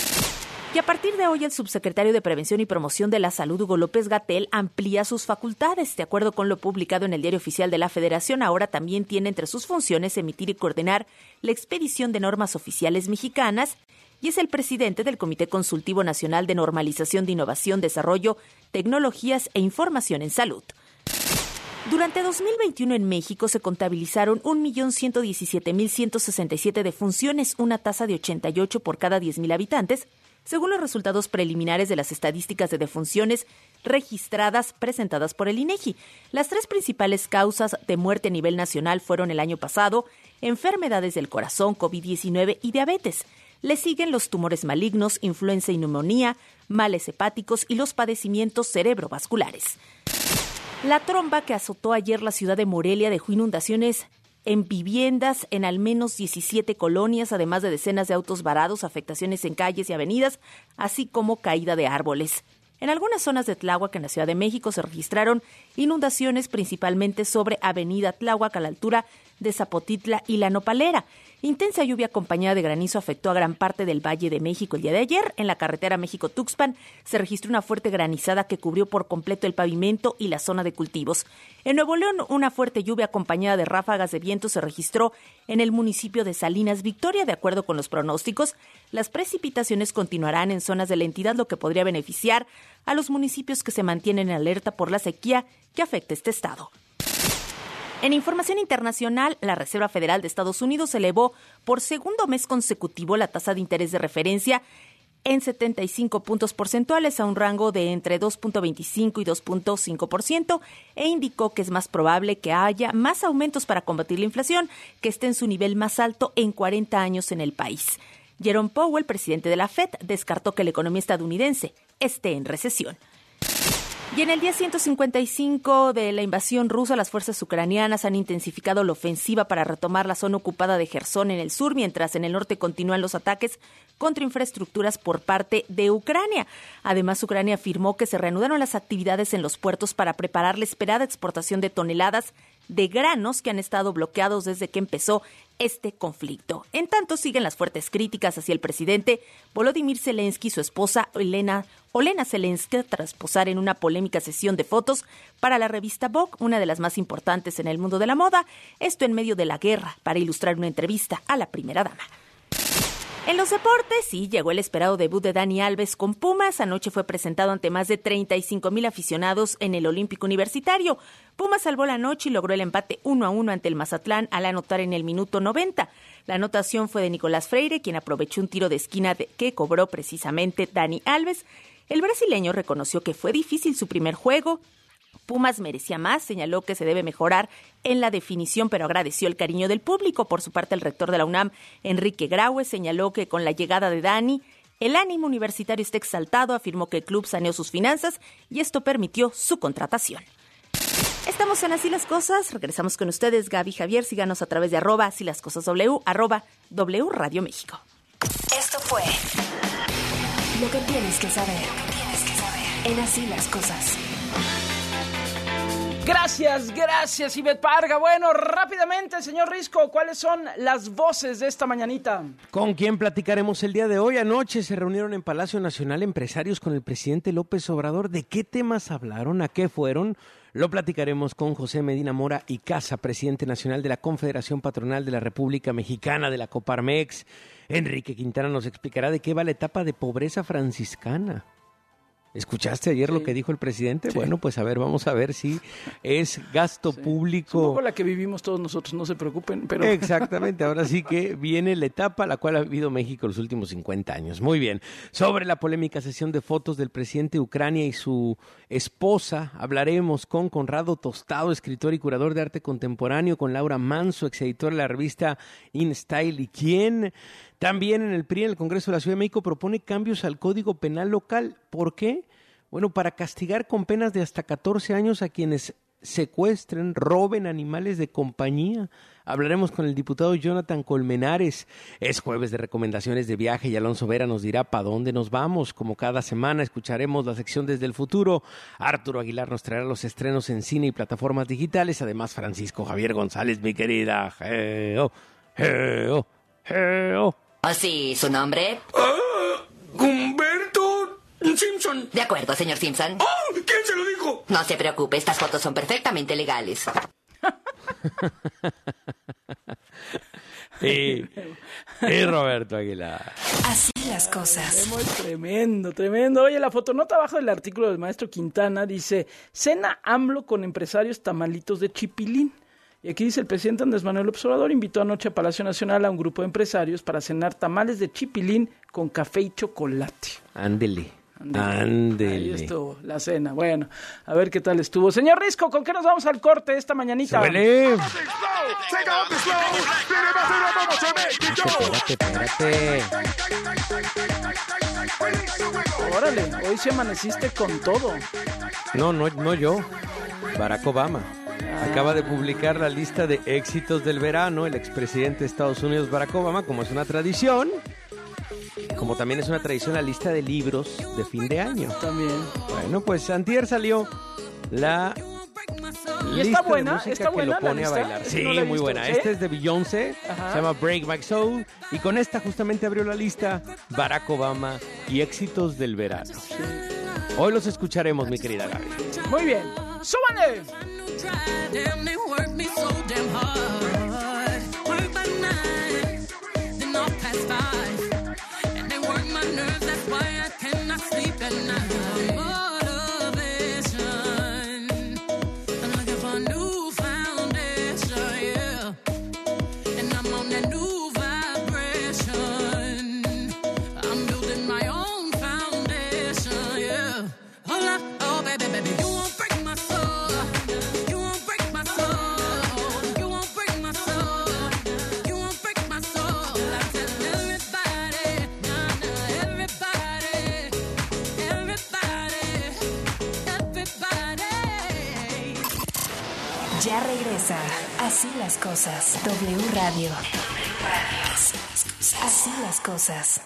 Y a partir de hoy, el subsecretario de Prevención y Promoción de la Salud, Hugo López-Gatell, amplía sus facultades. De acuerdo con lo publicado en el Diario Oficial de la Federación, ahora también tiene entre sus funciones emitir y coordinar la expedición de normas oficiales mexicanas y es el presidente del Comité Consultivo Nacional de Normalización de Innovación, Desarrollo, Tecnologías e Información en Salud. Durante dos mil veintiuno en México se contabilizaron un millón ciento diecisiete mil ciento sesenta y siete defunciones, una tasa de ochenta y ocho por cada diez mil habitantes, según los resultados preliminares de las estadísticas de defunciones registradas presentadas por el INEGI. Las tres principales causas de muerte a nivel nacional fueron el año pasado enfermedades del corazón, COVID diecinueve y diabetes. Le siguen los tumores malignos, influenza y neumonía, males hepáticos y los padecimientos cerebrovasculares. La tromba que azotó ayer la ciudad de Morelia dejó inundaciones en viviendas en al menos diecisiete colonias, además de decenas de autos varados, afectaciones en calles y avenidas, así como caída de árboles. En algunas zonas de Tláhuac, en la Ciudad de México, se registraron inundaciones principalmente sobre Avenida Tláhuac a la altura de Zapotitla y La Nopalera. Intensa lluvia acompañada de granizo afectó a gran parte del Valle de México el día de ayer. En la carretera México-Tuxpan se registró una fuerte granizada que cubrió por completo el pavimento y la zona de cultivos. En Nuevo León, una fuerte lluvia acompañada de ráfagas de viento se registró en el municipio de Salinas Victoria. De acuerdo con los pronósticos, las precipitaciones continuarán en zonas de la entidad, lo que podría beneficiar a los municipios que se mantienen en alerta por la sequía que afecta este estado. En información internacional, la Reserva Federal de Estados Unidos elevó por segundo mes consecutivo la tasa de interés de referencia en setenta y cinco puntos porcentuales a un rango de entre dos punto veinticinco y dos punto cinco por ciento e indicó que es más probable que haya más aumentos para combatir la inflación, que esté en su nivel más alto en cuarenta años en el país. Jerome Powell, presidente de la Fed, descartó que la economía estadounidense esté en recesión. Y en el día ciento cincuenta y cinco de la invasión rusa, las fuerzas ucranianas han intensificado la ofensiva para retomar la zona ocupada de Jersón en el sur, mientras en el norte continúan los ataques contra infraestructuras por parte de Ucrania. Además, Ucrania afirmó que se reanudaron las actividades en los puertos para preparar la esperada exportación de toneladas de granos que han estado bloqueados desde que empezó este conflicto. En tanto, siguen las fuertes críticas hacia el presidente Volodymyr Zelensky y su esposa Olena, Olena Zelensky tras posar en una polémica sesión de fotos para la revista Vogue, una de las más importantes en el mundo de la moda, esto en medio de la guerra, para ilustrar una entrevista a la primera dama. En los deportes, sí, llegó el esperado debut de Dani Alves con Pumas. Anoche fue presentado ante más de treinta y cinco mil aficionados en el Olímpico Universitario. Pumas salvó la noche y logró el empate uno a uno ante el Mazatlán al anotar en el minuto noventa. La anotación fue de Nicolás Freire, quien aprovechó un tiro de esquina de, que cobró precisamente Dani Alves. El brasileño reconoció que fue difícil su primer juego. Pumas merecía más, señaló que se debe mejorar en la definición, pero agradeció el cariño del público. Por su parte, el rector de la UNAM, Enrique Graue, señaló que con la llegada de Dani, el ánimo universitario está exaltado, afirmó que el club saneó sus finanzas y esto permitió su contratación. Estamos en Así las Cosas, regresamos con ustedes, Gaby, Javier, síganos a través de arroba Así las Cosas W, arroba W Radio México. Esto fue Lo que tienes que saber, Lo que tienes que saber en Así las Cosas. Gracias, gracias, Ivette Parga. Bueno, rápidamente, señor Risco, ¿cuáles son las voces de esta mañanita? ¿Con quién platicaremos el día de hoy? Anoche se reunieron en Palacio Nacional empresarios con el presidente López Obrador. ¿De qué temas hablaron? ¿A qué fueron? Lo platicaremos con José Medina Mora y Casa, presidente nacional de la Confederación Patronal de la República Mexicana, de la Coparmex. Enrique Quintana nos explicará de qué va la etapa de pobreza franciscana. ¿Escuchaste ayer sí. lo que dijo el presidente? Sí. Bueno, pues a ver, vamos a ver si es gasto sí. público. Es un poco la que vivimos todos nosotros, no se preocupen. Pero Exactamente, ahora sí que viene la etapa a la cual ha vivido México los últimos cincuenta años. Muy bien, sobre la polémica sesión de fotos del presidente de Ucrania y su esposa, hablaremos con Conrado Tostado, escritor y curador de arte contemporáneo, con Laura Manso, exeditora de la revista InStyle, y quien... También en el P R I, en el Congreso de la Ciudad de México, propone cambios al Código Penal local. ¿Por qué? Bueno, para castigar con penas de hasta catorce años a quienes secuestren, roben animales de compañía. Hablaremos con el diputado Jonathan Colmenares. Es jueves de recomendaciones de viaje y Alonso Vera nos dirá para dónde nos vamos. Como cada semana escucharemos la sección Desde el Futuro. Arturo Aguilar nos traerá los estrenos en cine y plataformas digitales. Además, Francisco Javier González, mi querida. Geo, Geo, Geo. ¿Así su nombre? Ah, Humberto Simpson. De acuerdo, señor Simpson. ¡Oh! ¿Quién se lo dijo? No se preocupe, estas fotos son perfectamente legales. y, y Roberto Aguilar. Así las cosas. Tremendo, tremendo. Oye, la fotonota abajo del artículo del maestro Quintana dice: cena AMLO con empresarios tamalitos de chipilín. Y aquí dice: el presidente Andrés Manuel López Obrador invitó anoche a Palacio Nacional a un grupo de empresarios para cenar tamales de chipilín con café y chocolate. Ándele, ándele. Ahí estuvo la cena. Bueno, a ver qué tal estuvo. Señor Risco, ¿con qué nos vamos al corte esta mañanita? ¡Súbele! Espérate, espérate. Órale, hoy sí amaneciste con todo. No, no, no yo. Barack Obama. Acaba de publicar la lista de éxitos del verano el expresidente de Estados Unidos, Barack Obama, como es una tradición, como también es una tradición la lista de libros de fin de año. También. Bueno, pues antier salió la ¿Y lista está de buena? música ¿Está que buena lo la pone a lista? bailar. Es Sí, que no la he muy visto, buena. ¿sí? Este es de Beyoncé, Ajá. se llama Break My Soul. Y con esta justamente abrió la lista Barack Obama y éxitos del verano. Hoy los escucharemos, mi querida Gaby. Muy bien. ¡Súbale! Damn, they work me so damn hard. Work by nine, then off past five. And they work my nerves, that's why I cannot sleep at night. Motivation, I'm looking for a new foundation, yeah. And I'm on that new vibration. I'm building my own foundation, yeah. Hold up, oh baby, baby, you won't break my soul. Ya regresa. Así las cosas. W Radio. Así las cosas.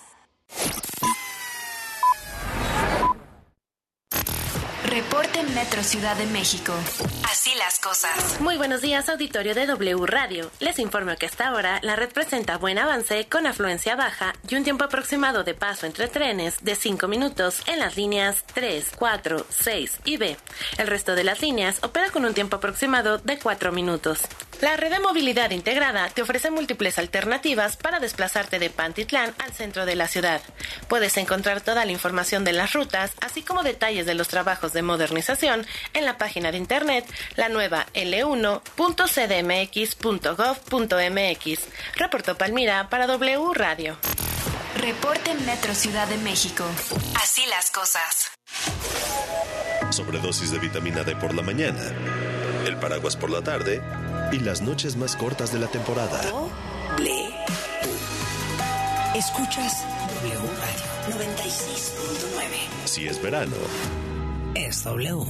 Reporte Metro Ciudad de México. Así las cosas. Muy buenos días, auditorio de W Radio. Les informo que hasta ahora la red presenta buen avance con afluencia baja y un tiempo aproximado de paso entre trenes de cinco minutos en las líneas tres, cuatro, seis y B. El resto de las líneas opera con un tiempo aproximado de cuatro minutos. La red de movilidad integrada te ofrece múltiples alternativas para desplazarte de Pantitlán al centro de la ciudad. Puedes encontrar toda la información de las rutas, así como detalles de los trabajos de modernización en la página de internet la nueva L uno punto c d m x punto gov punto m x. Reportó Palmira para W Radio. Reporte Metro Ciudad de México. Así las cosas. Sobredosis de vitamina D por la mañana, el paraguas por la tarde y las noches más cortas de la temporada. W. Escuchas W Radio noventa y seis punto nueve. Si es verano, es W.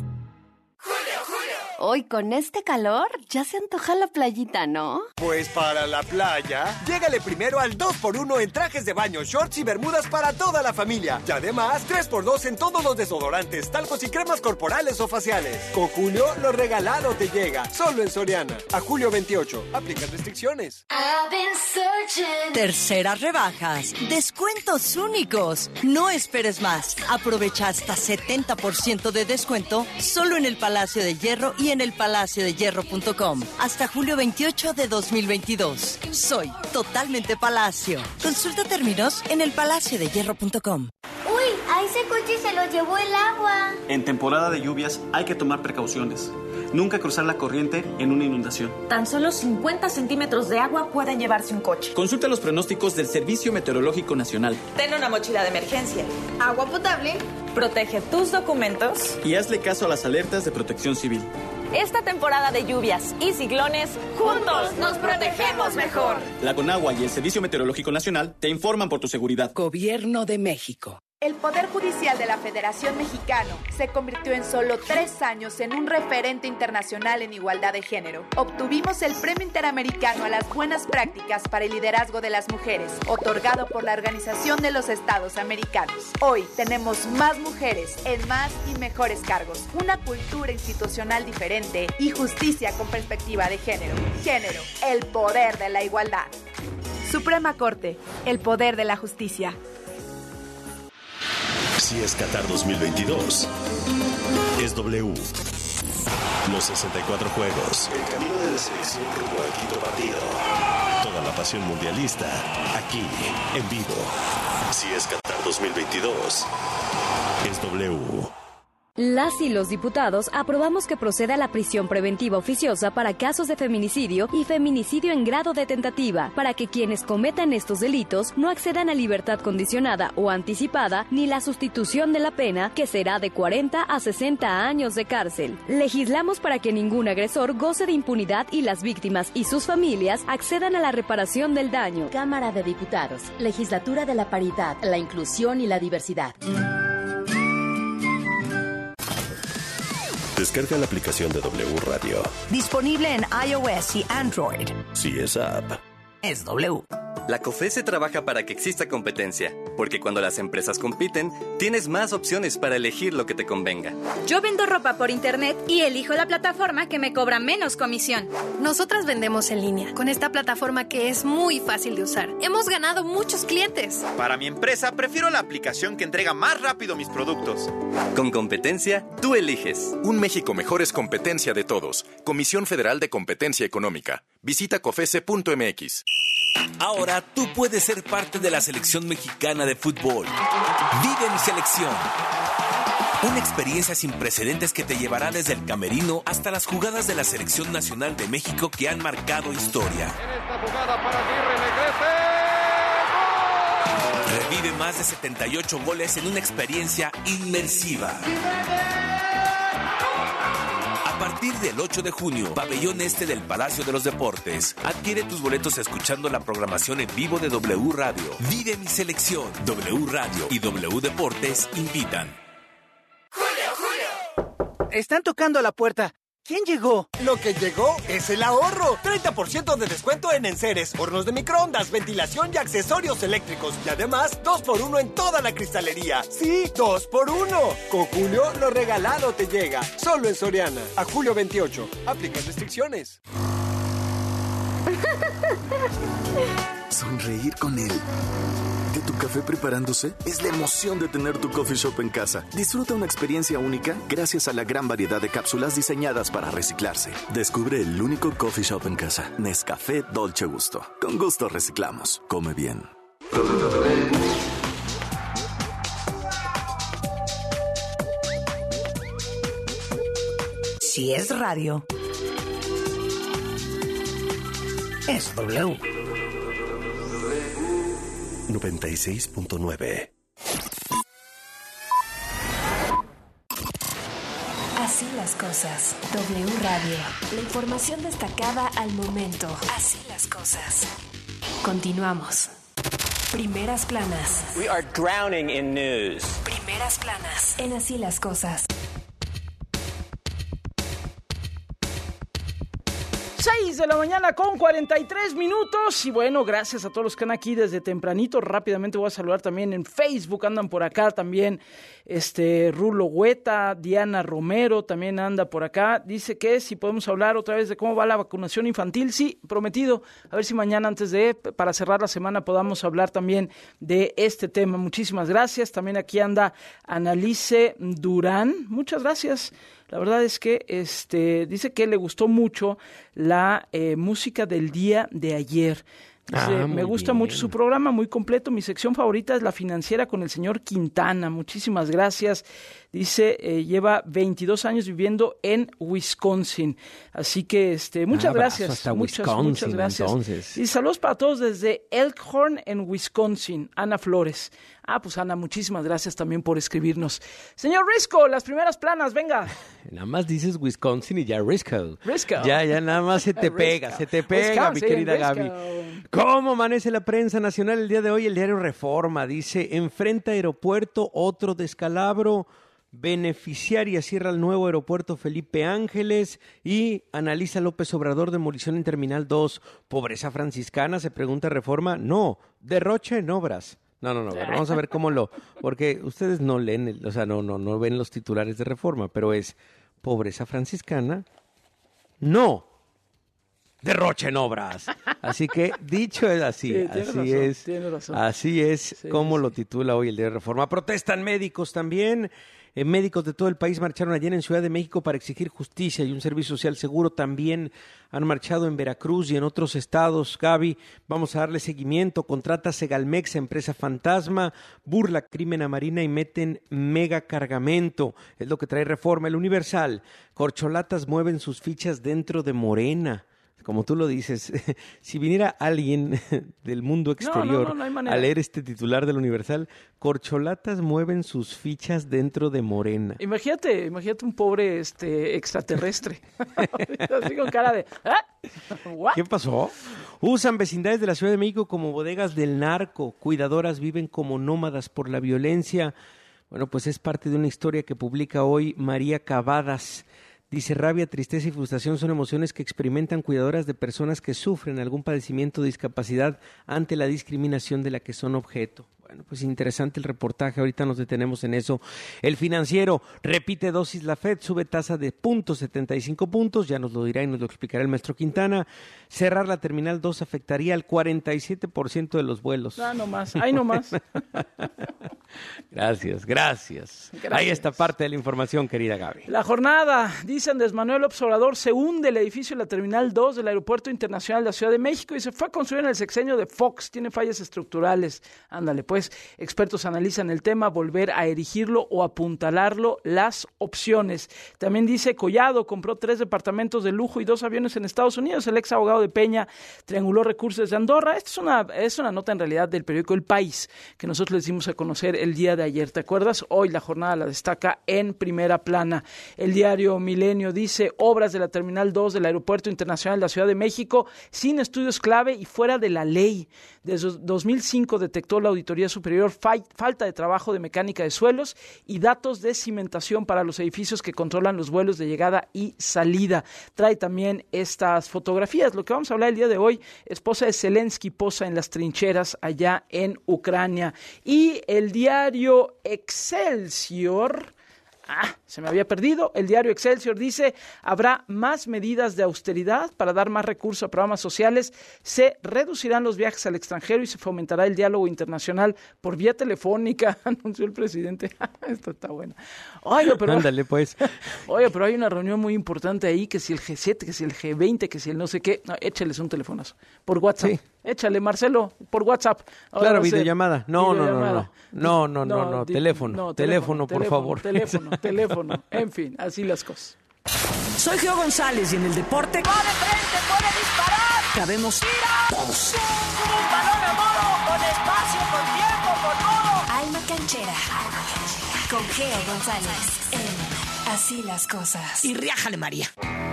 Hoy con este calor ya se antoja la playita, ¿no? Pues para la playa, llégale primero al dos por uno en trajes de baño, shorts y bermudas para toda la familia. Y además, tres por dos en todos los desodorantes, talcos y cremas corporales o faciales. Con Julio, lo regalado te llega. Solo en Soriana. A julio veintiocho. Aplican restricciones. Terceras rebajas. Descuentos únicos. No esperes más. Aprovecha hasta setenta por ciento de descuento solo en el Palacio de Hierro y en el palacio de hierro punto com. Hasta julio veintiocho de dos mil veintidós. Soy totalmente Palacio. Consulta términos en el palacio de hierro punto com. ¡Uy! A ese coche se lo llevó el agua. En temporada de lluvias hay que tomar precauciones. Nunca cruzar la corriente en una inundación. Tan solo cincuenta centímetros de agua pueden llevarse un coche. Consulta los pronósticos del Servicio Meteorológico Nacional. Ten una mochila de emergencia. Agua potable. Protege tus documentos. Y hazle caso a las alertas de protección civil. Esta temporada de lluvias y ciclones, juntos nos protegemos mejor. La Conagua y el Servicio Meteorológico Nacional te informan por tu seguridad. Gobierno de México. El Poder Judicial de la Federación Mexicano se convirtió en solo tres años en un referente internacional en igualdad de género. Obtuvimos el Premio Interamericano a las Buenas Prácticas para el Liderazgo de las Mujeres, otorgado por la Organización de los Estados Americanos. Hoy tenemos más mujeres en más y mejores cargos, una cultura institucional diferente y justicia con perspectiva de género. Género, el poder de la igualdad. Suprema Corte, el poder de la justicia. si es Qatar dos mil veintidós, es W. Los sesenta y cuatro juegos, el camino de la selección rumbo al quinto partido. Toda la pasión mundialista, aquí, en vivo. Si es Qatar dos mil veintidós, es W. Las y los diputados aprobamos que proceda la prisión preventiva oficiosa para casos de feminicidio y feminicidio en grado de tentativa, para que quienes cometan estos delitos no accedan a libertad condicionada o anticipada ni la sustitución de la pena, que será de cuarenta a sesenta años de cárcel. Legislamos para que ningún agresor goce de impunidad y las víctimas y sus familias accedan a la reparación del daño. Cámara de Diputados, Legislatura de la Paridad, la Inclusión y la Diversidad. Descarga la aplicación de W Radio. Disponible en iOS y Android. Si es app, es W. La COFESE trabaja para que exista competencia, porque cuando las empresas compiten, tienes más opciones para elegir lo que te convenga. Yo vendo ropa por internet y elijo la plataforma que me cobra menos comisión. Nosotras vendemos en línea, con esta plataforma que es muy fácil de usar. Hemos ganado muchos clientes. Para mi empresa, prefiero la aplicación que entrega más rápido mis productos. Con competencia, tú eliges. Un México mejor es competencia de todos. Comisión Federal de Competencia Económica. Visita cofese punto m x. Ahora tú puedes ser parte de la selección mexicana de fútbol. Vive mi selección. Una experiencia sin precedentes que te llevará desde el camerino hasta las jugadas de la Selección Nacional de México que han marcado historia. En esta jugada para Aguirre, regrese. Revive más de setenta y ocho goles en una experiencia inmersiva. A partir del ocho de junio, Pabellón Este del Palacio de los Deportes. Adquiere tus boletos escuchando la programación en vivo de W Radio. Vive mi selección. W Radio y W Deportes invitan. ¡Julio, Julio! Están tocando a la puerta. ¿Quién llegó? Lo que llegó es el ahorro. treinta por ciento de descuento en enseres, hornos de microondas, ventilación y accesorios eléctricos. Y además, dos por uno en toda la cristalería. Sí, dos por uno. Con Julio, lo regalado te llega. Solo en Soriana. A julio veintiocho. Aplican restricciones. Sonreír con él. ¿De tu café preparándose? Es la emoción de tener tu coffee shop en casa. Disfruta una experiencia única gracias a la gran variedad de cápsulas diseñadas para reciclarse. Descubre el único coffee shop en casa. Nescafé Dolce Gusto. Con gusto reciclamos. Come bien. Si es radio, es W. noventa y seis punto nueve. Así las cosas. W Radio. La información destacada al momento. Así las cosas. Continuamos. Primeras planas. We are drowning in news. Primeras planas. En Así las cosas. seis de la mañana con cuarenta y tres minutos. Y bueno, gracias a todos los que están aquí desde tempranito. Rápidamente voy a saludar también en Facebook. Andan por acá también este Rulo Hueta, Diana Romero también anda por acá. Dice que si podemos hablar otra vez de cómo va la vacunación infantil. Sí, prometido. A ver si mañana antes de, para cerrar la semana, podamos hablar también de este tema. Muchísimas gracias. También aquí anda Annalise Durán. Muchas gracias. La verdad es que este dice que le gustó mucho la eh, música del día de ayer. Dice, ah, me gusta bien. Mucho su programa, muy completo. Mi sección favorita es La Financiera con el señor Quintana. Muchísimas gracias. Dice, eh, lleva veintidós años viviendo en Wisconsin. Así que este, muchas ah, gracias. Hasta muchas, Wisconsin, muchas gracias. Entonces. Y saludos para todos desde Elkhorn en Wisconsin. Ana Flores. Ah, pues Ana, muchísimas gracias también por escribirnos. Señor Risco, las primeras planas, venga. Nada más dices Wisconsin y ya Risco. Risco. Ya, ya nada más se te pega, se te pega, Wisconsin, mi querida Gaby. ¿Cómo amanece la prensa nacional el día de hoy? El diario Reforma dice, enfrenta aeropuerto, otro descalabro. Beneficiaria cierra el nuevo aeropuerto Felipe Ángeles y analiza López Obrador demolición en Terminal dos. ¿Pobreza franciscana? Se pregunta Reforma. No, derroche en obras. No, no, no, a ver, vamos a ver cómo lo... Porque ustedes no leen, el, o sea, no, no, no ven los titulares de Reforma, pero es pobreza franciscana. No, derroche en obras. Así que, dicho es así, sí, así razón, es, razón. así es sí, como sí. lo titula hoy el día de Reforma. Protestan médicos también. Eh, médicos de todo el país marcharon ayer en Ciudad de México para exigir justicia y un servicio social seguro. También han marchado en Veracruz y en otros estados. Gaby, vamos a darle seguimiento. Contrata Segalmex, empresa fantasma, burla crimen a Marina y meten mega cargamento. Es lo que trae Reforma. El Universal, corcholatas mueven sus fichas dentro de Morena. Como tú lo dices, si viniera alguien del mundo exterior no, no, no, no a leer este titular del Universal, corcholatas mueven sus fichas dentro de Morena. Imagínate, imagínate un pobre este extraterrestre, así con cara de ¿ah? ¿Qué pasó? Usan vecindades de la Ciudad de México como bodegas del narco, cuidadoras viven como nómadas por la violencia. Bueno, pues es parte de una historia que publica hoy María Cavadas. Dice, rabia, tristeza y frustración son emociones que experimentan cuidadoras de personas que sufren algún padecimiento o discapacidad ante la discriminación de la que son objeto. Bueno, pues interesante el reportaje, ahorita nos detenemos en eso. El Financiero, repite dosis la Fed, sube tasa de punto setenta y cinco puntos, ya nos lo dirá y nos lo explicará el maestro Quintana. Cerrar la Terminal dos afectaría al cuarenta y siete por ciento de los vuelos. Ah, no más, ahí no más. Gracias, gracias, gracias. Ahí está parte de la información, querida Gaby. La jornada, dice Andrés Manuel López Obrador, se hunde el edificio de la Terminal dos del Aeropuerto Internacional de la Ciudad de México y se fue a construir en el sexenio de Fox, tiene fallas estructurales. Ándale, pues, expertos analizan el tema, volver a erigirlo o apuntalarlo, las opciones. También dice, Collado compró tres departamentos de lujo y dos aviones en Estados Unidos. El ex abogado de Peña trianguló recursos de Andorra. Esta es una, es una nota en realidad del periódico El País, que nosotros les dimos a conocer el día de ayer. ¿Te acuerdas? Hoy la jornada la destaca en primera plana. El diario Milenio dice, obras de la Terminal dos del Aeropuerto Internacional de la Ciudad de México sin estudios clave y fuera de la ley. Desde dos mil cinco detectó la Auditoría Superior fa- falta de trabajo de mecánica de suelos y datos de cimentación para los edificios que controlan los vuelos de llegada y salida. Trae también estas fotografías. Lo que vamos a hablar el día de hoy, esposa de Zelensky posa en las trincheras allá en Ucrania. Y el diario Excelsior... Ah, se me había perdido. El diario Excelsior dice, habrá más medidas de austeridad para dar más recursos a programas sociales, se reducirán los viajes al extranjero y se fomentará el diálogo internacional por vía telefónica, anunció el presidente. Esto está bueno. Oye, pero, Ándale, pues. Oye, pero hay una reunión muy importante ahí, que si el G siete, que si el G veinte, que si el no sé qué. No, échales un telefonazo por WhatsApp. Sí. Échale, Marcelo, por WhatsApp. Ahora claro, videollamada. No, videollamada. no, no, no, no, no, no, no, no, teléfono, no, teléfono, teléfono, por teléfono, favor. Teléfono, teléfono, en fin, así las cosas. Soy Geo González y en el deporte... ¡Va de frente, puede disparar! Cabemos ¡Tira! todos. ¡Un balón a modo! ¡Con espacio, con tiempo, con modo! Alma Canchera, con Geo González en Así las Cosas. Y riájale, María.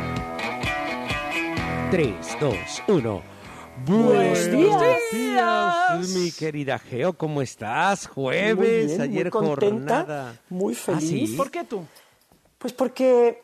tres, dos, uno... Buenos días. días, mi querida Geo, ¿cómo estás? Jueves, muy bien, ayer muy contenta, jornada. Muy feliz. ¿Ah, sí? ¿Por qué tú? Pues porque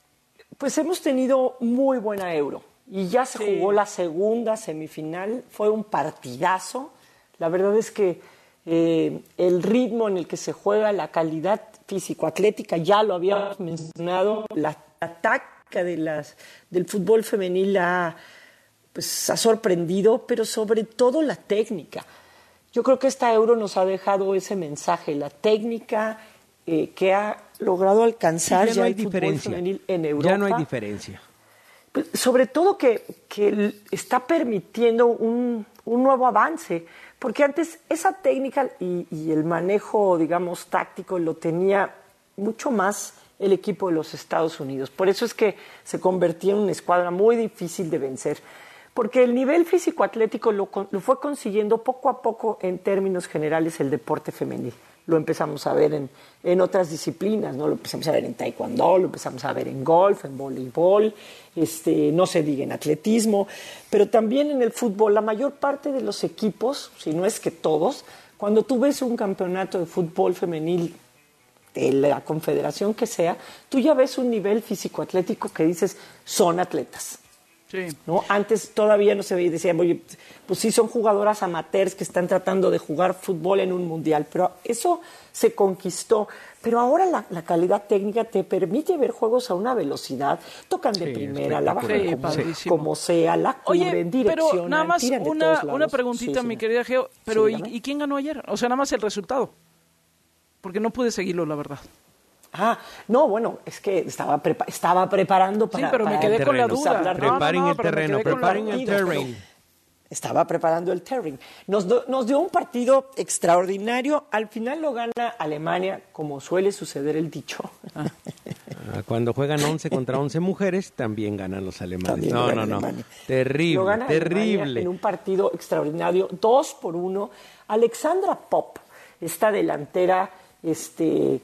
pues hemos tenido muy buena Euro y ya se sí. jugó la segunda semifinal, fue un partidazo. La verdad es que eh, el ritmo en el que se juega, la calidad físico-atlética, ya lo habíamos mencionado, la táctica de las, del fútbol femenil ha... pues ha sorprendido, pero sobre todo la técnica. Yo creo que esta Euro nos ha dejado ese mensaje, la técnica eh, que ha logrado alcanzar sí, ya, no ya el fútbol femenil en Europa. Ya no hay diferencia. Pues, sobre todo que, que está permitiendo un, un nuevo avance, porque antes esa técnica y, y el manejo, digamos, táctico lo tenía mucho más el equipo de los Estados Unidos. Por eso es que se convertía en una escuadra muy difícil de vencer. Porque el nivel físico-atlético lo, lo fue consiguiendo poco a poco en términos generales el deporte femenil. Lo empezamos a ver en, en otras disciplinas, ¿no? Lo empezamos a ver en taekwondo, lo empezamos a ver en golf, en voleibol, este, no se diga en atletismo, pero también en el fútbol. La mayor parte de los equipos, si no es que todos, cuando tú ves un campeonato de fútbol femenil de la confederación que sea, tú ya ves un nivel físico-atlético que dices, son atletas. Sí. ¿No? Antes todavía no se veía, decían, oye, pues sí son jugadoras amateurs que están tratando de jugar fútbol en un mundial, pero eso se conquistó. Pero ahora la, la calidad técnica te permite ver juegos a una velocidad, tocan de sí, primera, la bajan sí, como, como sea, la cubren, Oye, direccionan, pero nada más tiran de una, todos lados. Una preguntita, sí, mi querida Geo, pero sí, ¿y, ¿y quién ganó ayer? O sea, nada más el resultado, porque no pude seguirlo, la verdad. Ah, no, bueno, es que estaba, prepa- estaba preparando para... Sí, pero para me quedé con la duda. No, preparen no, no, el terreno, preparen el terreno. Estaba preparando el terreno. Nos, do, nos dio un partido extraordinario. Al final lo gana Alemania, como suele suceder el dicho. Ah. Cuando juegan once contra once mujeres, también ganan los alemanes. También no, no, no. Alemania. Terrible, lo gana terrible. Alemania en un partido extraordinario, dos por uno. Alexandra Popp, esta delantera, este...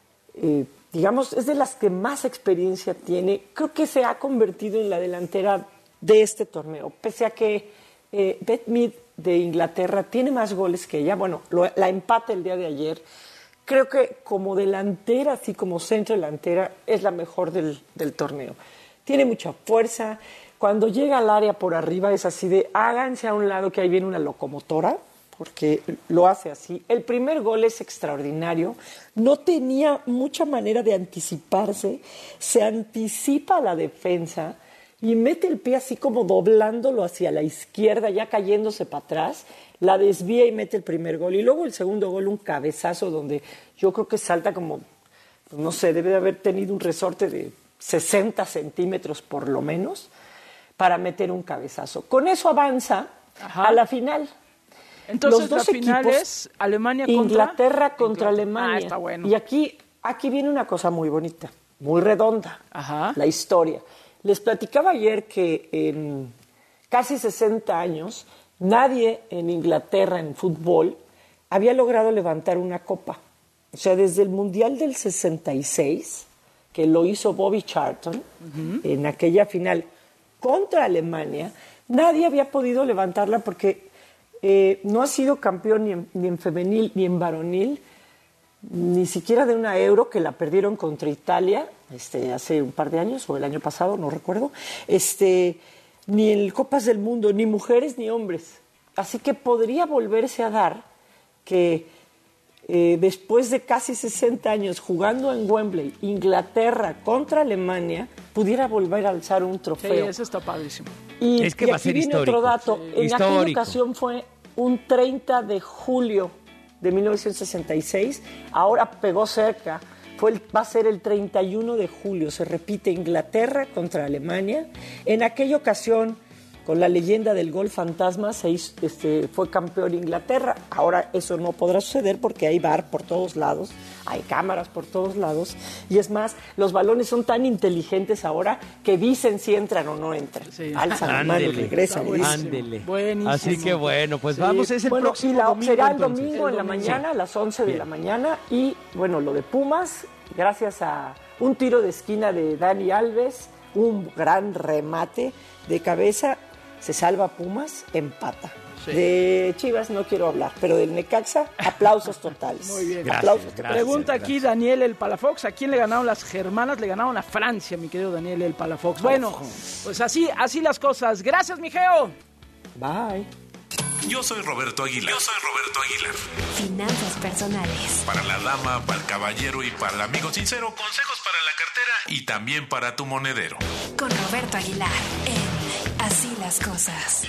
Eh, digamos, es de las que más experiencia tiene. Creo que se ha convertido en la delantera de este torneo, pese a que eh, Beth Mead de Inglaterra tiene más goles que ella. Bueno, lo, la empata el día de ayer creo que como delantera, así como centro delantera, es la mejor del, del torneo. Tiene mucha fuerza. Cuando llega al área por arriba es así de háganse a un lado que ahí viene una locomotora, porque lo hace así. El primer gol es extraordinario. No tenía mucha manera de anticiparse. Se anticipa a la defensa y mete el pie así como doblándolo hacia la izquierda, ya cayéndose para atrás. La desvía y mete el primer gol. Y luego el segundo gol, un cabezazo donde yo creo que salta como, no sé, debe de haber tenido un resorte de sesenta centímetros por lo menos para meter un cabezazo. Con eso avanza Ajá. a la final. Entonces Los dos la final equipos, es Alemania contra... Inglaterra contra Inglaterra. Alemania. Ah, está bueno. Y aquí, aquí viene una cosa muy bonita, muy redonda, Ajá. la historia. Les platicaba ayer que en casi sesenta años nadie en Inglaterra en fútbol había logrado levantar una copa. O sea, desde el Mundial del sesenta y seis, que lo hizo Bobby Charlton, uh-huh. en aquella final contra Alemania, nadie había podido levantarla porque eh, no ha sido campeón ni en, ni en femenil ni en varonil, ni siquiera de una Euro, que la perdieron contra Italia este, hace un par de años, o el año pasado, no recuerdo, este, ni en Copas del Mundo, ni mujeres ni hombres. Así que podría volverse a dar que eh, después de casi sesenta años jugando en Wembley, Inglaterra contra Alemania, pudiera volver a alzar un trofeo. Sí, eso está padrísimo. Y, es que y va a aquí ser viene histórico. otro dato. Sí. En Histórico. aquella ocasión fue un treinta de julio de mil novecientos sesenta y seis. Ahora pegó cerca. Fue el, va a ser el treinta y uno de julio. Se repite Inglaterra contra Alemania. En aquella ocasión, con la leyenda del gol fantasma, se hizo, este, fue campeón Inglaterra. Ahora eso no podrá suceder porque hay V A R por todos lados, hay cámaras por todos lados. Y es más, los balones son tan inteligentes ahora que dicen si entran o no entran. Sí. Alzan la mano y regresan. Ándele. Buenísimo. Así que bueno, pues Sí. vamos, es el bueno, próximo y la, domingo. será el entonces. domingo en la mañana, a las once de la mañana. Y bueno, lo de Pumas, gracias a un tiro de esquina de Dani Alves, un gran remate de cabeza, se salva Pumas, empata. Sí. De Chivas no quiero hablar, pero del Necaxa, aplausos totales. Muy bien. Gracias, aplausos gracias, Pregunta gracias. Aquí Daniel El Palafox, ¿a quién le ganaron las germanas? Le ganaron a Francia, mi querido Daniel El Palafox. Bueno, pues así, así las cosas. Gracias, mi Geo. Bye. Yo soy Roberto Aguilar. Yo soy Roberto Aguilar. Finanzas personales. Para la dama, para el caballero y para el amigo sincero, consejos para la cartera y también para tu monedero. Con Roberto Aguilar en Así las cosas.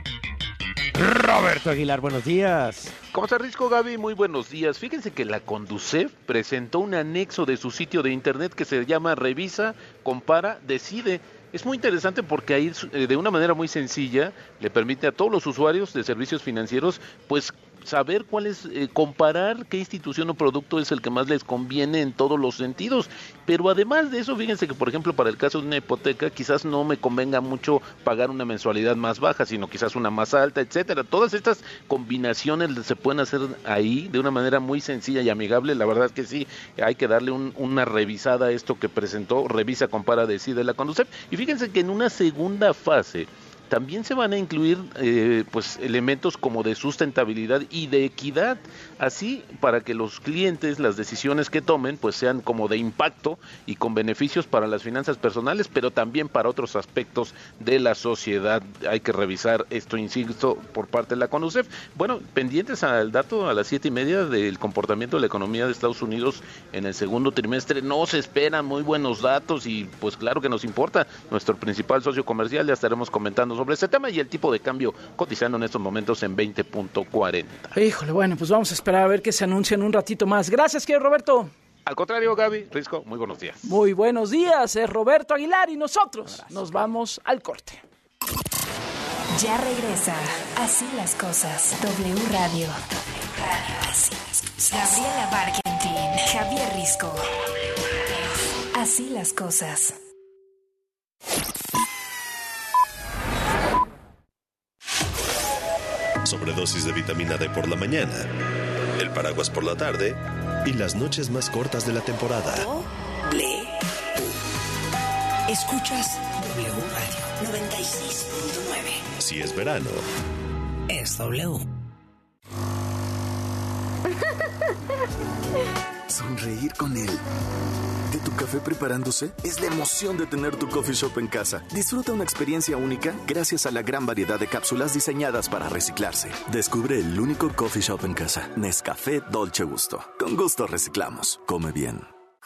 Roberto Aguilar, buenos días. ¿Cómo está, Risco, Gaby? Muy buenos días. Fíjense que la Conducef presentó un anexo de su sitio de internet que se llama Revisa, Compara, Decide. Es muy interesante porque ahí de una manera muy sencilla le permite a todos los usuarios de servicios financieros pues saber cuál es, eh, comparar qué institución o producto es el que más les conviene en todos los sentidos. Pero además de eso, fíjense que por ejemplo para el caso de una hipoteca quizás no me convenga mucho pagar una mensualidad más baja, sino quizás una más alta, etcétera. Todas estas combinaciones se pueden hacer ahí de una manera muy sencilla y amigable. La verdad que sí, hay que darle un, una revisada a esto que presentó Revisa, Compara, Decide la Conducef. Y fíjense que en una segunda fase también se van a incluir eh, pues elementos como de sustentabilidad y de equidad, así para que los clientes, las decisiones que tomen, pues sean como de impacto y con beneficios para las finanzas personales, pero también para otros aspectos de la sociedad. Hay que revisar esto, insisto, por parte de la CONUCEF. Bueno, pendientes al dato a las siete y media del comportamiento de la economía de Estados Unidos en el segundo trimestre. No se esperan muy buenos datos y pues claro que nos importa nuestro principal socio comercial. Ya estaremos comentando sobre este tema y el tipo de cambio cotizando en estos momentos en veinte punto cuarenta. Híjole, bueno, pues vamos a esperar a ver qué se anuncia en un ratito más. Gracias, querido Roberto. Al contrario, Gaby, Risco, muy buenos días. Muy buenos días, es Roberto Aguilar y nosotros Gracias. Nos vamos al corte. Ya regresa Así las cosas. W Radio. Radio. Así las cosas. Gabriela Barkentin, Javier Risco. Así las cosas. Sobredosis de vitamina D por la mañana, el paraguas por la tarde y las noches más cortas de la temporada. W. Escuchas W Radio noventa y seis punto nueve. Si es verano, es W. Sonreír con él. ¿De tu café preparándose? Es la emoción de tener tu coffee shop en casa. Disfruta una experiencia única gracias a la gran variedad de cápsulas diseñadas para reciclarse. Descubre el único coffee shop en casa. Nescafé Dolce Gusto. Con gusto reciclamos. Come bien.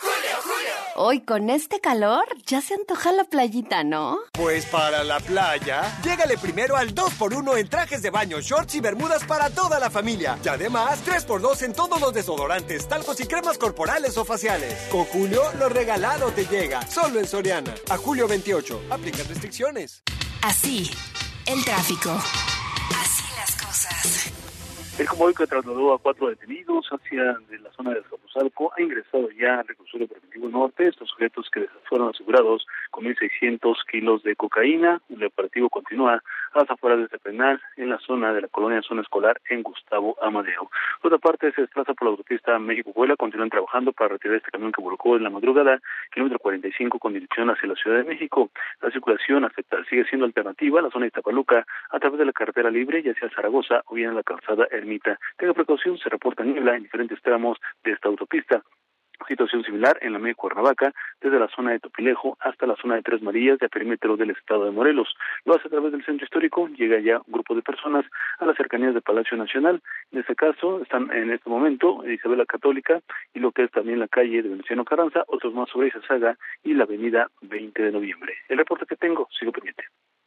Hoy con este calor ya se antoja la playita, ¿no? Pues para la playa, llégale primero al dos por uno en trajes de baño, shorts y bermudas para toda la familia. Y además, tres por dos en todos los desodorantes, talcos y cremas corporales o faciales. Con Julio, lo regalado te llega. Solo en Soriana. A julio veintiocho. Aplican restricciones. Así, el tráfico. Así las cosas. El convoy que trasladó a cuatro detenidos hacia de la zona de Azcapotzalco ha ingresado ya al reclusorio preventivo norte. Estos sujetos que fueron asegurados con mil seiscientos kilos de cocaína. El operativo continúa a las afueras de este penal en la zona de la colonia Zona Escolar en Gustavo Amadero. Por otra parte, se desplaza por la autopista México-Puebla. Continúan trabajando para retirar este camión que volcó en la madrugada, kilómetro cuarenta y cinco con dirección hacia la Ciudad de México. La circulación afecta, sigue siendo alternativa a la zona de Iztapaluca a través de la carretera libre, ya sea Zaragoza o bien en la calzada Ermita. Tenga precaución, se reporta niebla en diferentes tramos de esta autopista. Situación similar en la media Cuernavaca, desde la zona de Topilejo hasta la zona de Tres Marías, de perímetro del estado de Morelos. Lo hace a través del centro histórico, llega ya un grupo de personas a las cercanías del Palacio Nacional. En este caso, están en este momento Isabel la Católica y lo que es también la calle de Venustiano Carranza, otros más sobre Izazaga y la avenida veinte de noviembre. El reporte que tengo, sigo pendiente.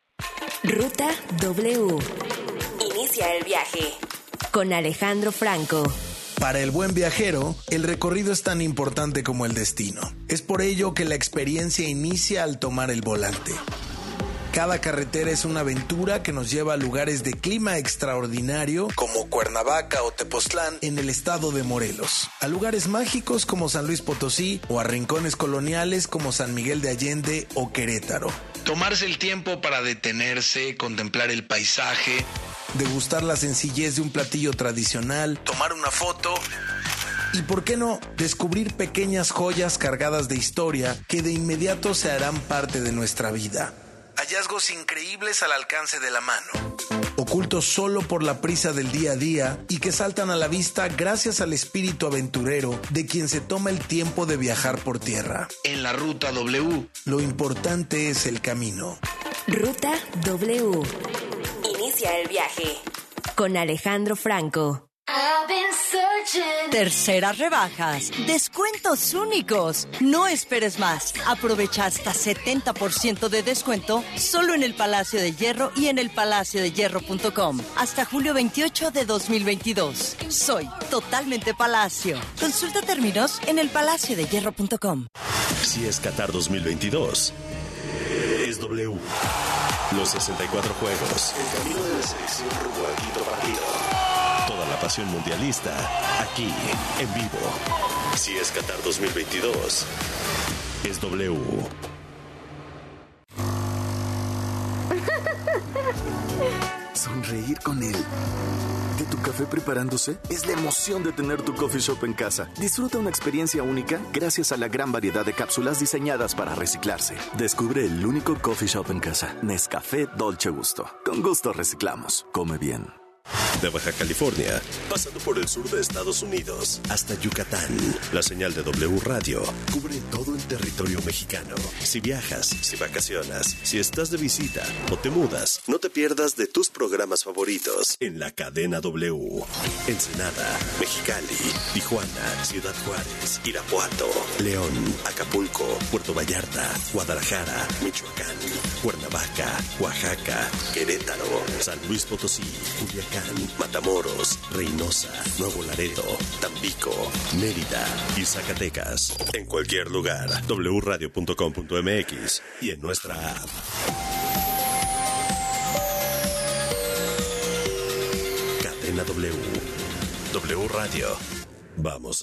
Ruta W. Inicia el viaje con Alejandro Franco. Para el buen viajero, el recorrido es tan importante como el destino. Es por ello que la experiencia inicia al tomar el volante. Cada carretera es una aventura que nos lleva a lugares de clima extraordinario como Cuernavaca o Tepoztlán en el estado de Morelos, a lugares mágicos como San Luis Potosí o a rincones coloniales como San Miguel de Allende o Querétaro. Tomarse el tiempo para detenerse, contemplar el paisaje, degustar la sencillez de un platillo tradicional, tomar una foto y, ¿por qué no?, descubrir pequeñas joyas cargadas de historia que de inmediato se harán parte de nuestra vida. Hallazgos increíbles al alcance de la mano, ocultos solo por la prisa del día a día y que saltan a la vista gracias al espíritu aventurero de quien se toma el tiempo de viajar por tierra. En la Ruta W, lo importante es el camino. Ruta W. Inicia el viaje con Alejandro Franco. Terceras rebajas, descuentos únicos. No esperes más. Aprovecha hasta setenta por ciento de descuento solo en el Palacio de Hierro y en el palacio de hierro punto com. Hasta julio veintiocho de dos mil veintidós. Soy totalmente Palacio. Consulta términos en el palacio de hierro punto com. Si es Qatar dos mil veintidós, es W. Los sesenta y cuatro juegos. El camino de la selección rumbo al quinto partido. Toda la pasión mundialista, aquí, en vivo. Si es Qatar dos mil veintidós, es W. Sonreír con él. ¿De tu café preparándose? Es la emoción de tener tu coffee shop en casa. Disfruta una experiencia única gracias a la gran variedad de cápsulas diseñadas para reciclarse. Descubre el único coffee shop en casa. Nescafé Dolce Gusto. Con gusto reciclamos. Come bien. De Baja California, pasando por el sur de Estados Unidos, hasta Yucatán. La señal de W Radio cubre todo el territorio mexicano. Si viajas, si vacacionas, si estás de visita o te mudas, no te pierdas de tus programas favoritos en la cadena W. Ensenada, Mexicali, Tijuana, Ciudad Juárez, Irapuato, León, Acapulco, Puerto Vallarta, Guadalajara, Michoacán, Cuernavaca, Oaxaca, Querétaro, San Luis Potosí, Culiacán, Matamoros, Reynosa, Nuevo Laredo, Tampico, Mérida y Zacatecas. En cualquier lugar, doble u radio punto com punto m x y en nuestra app. Cadena W. W Radio. Vamos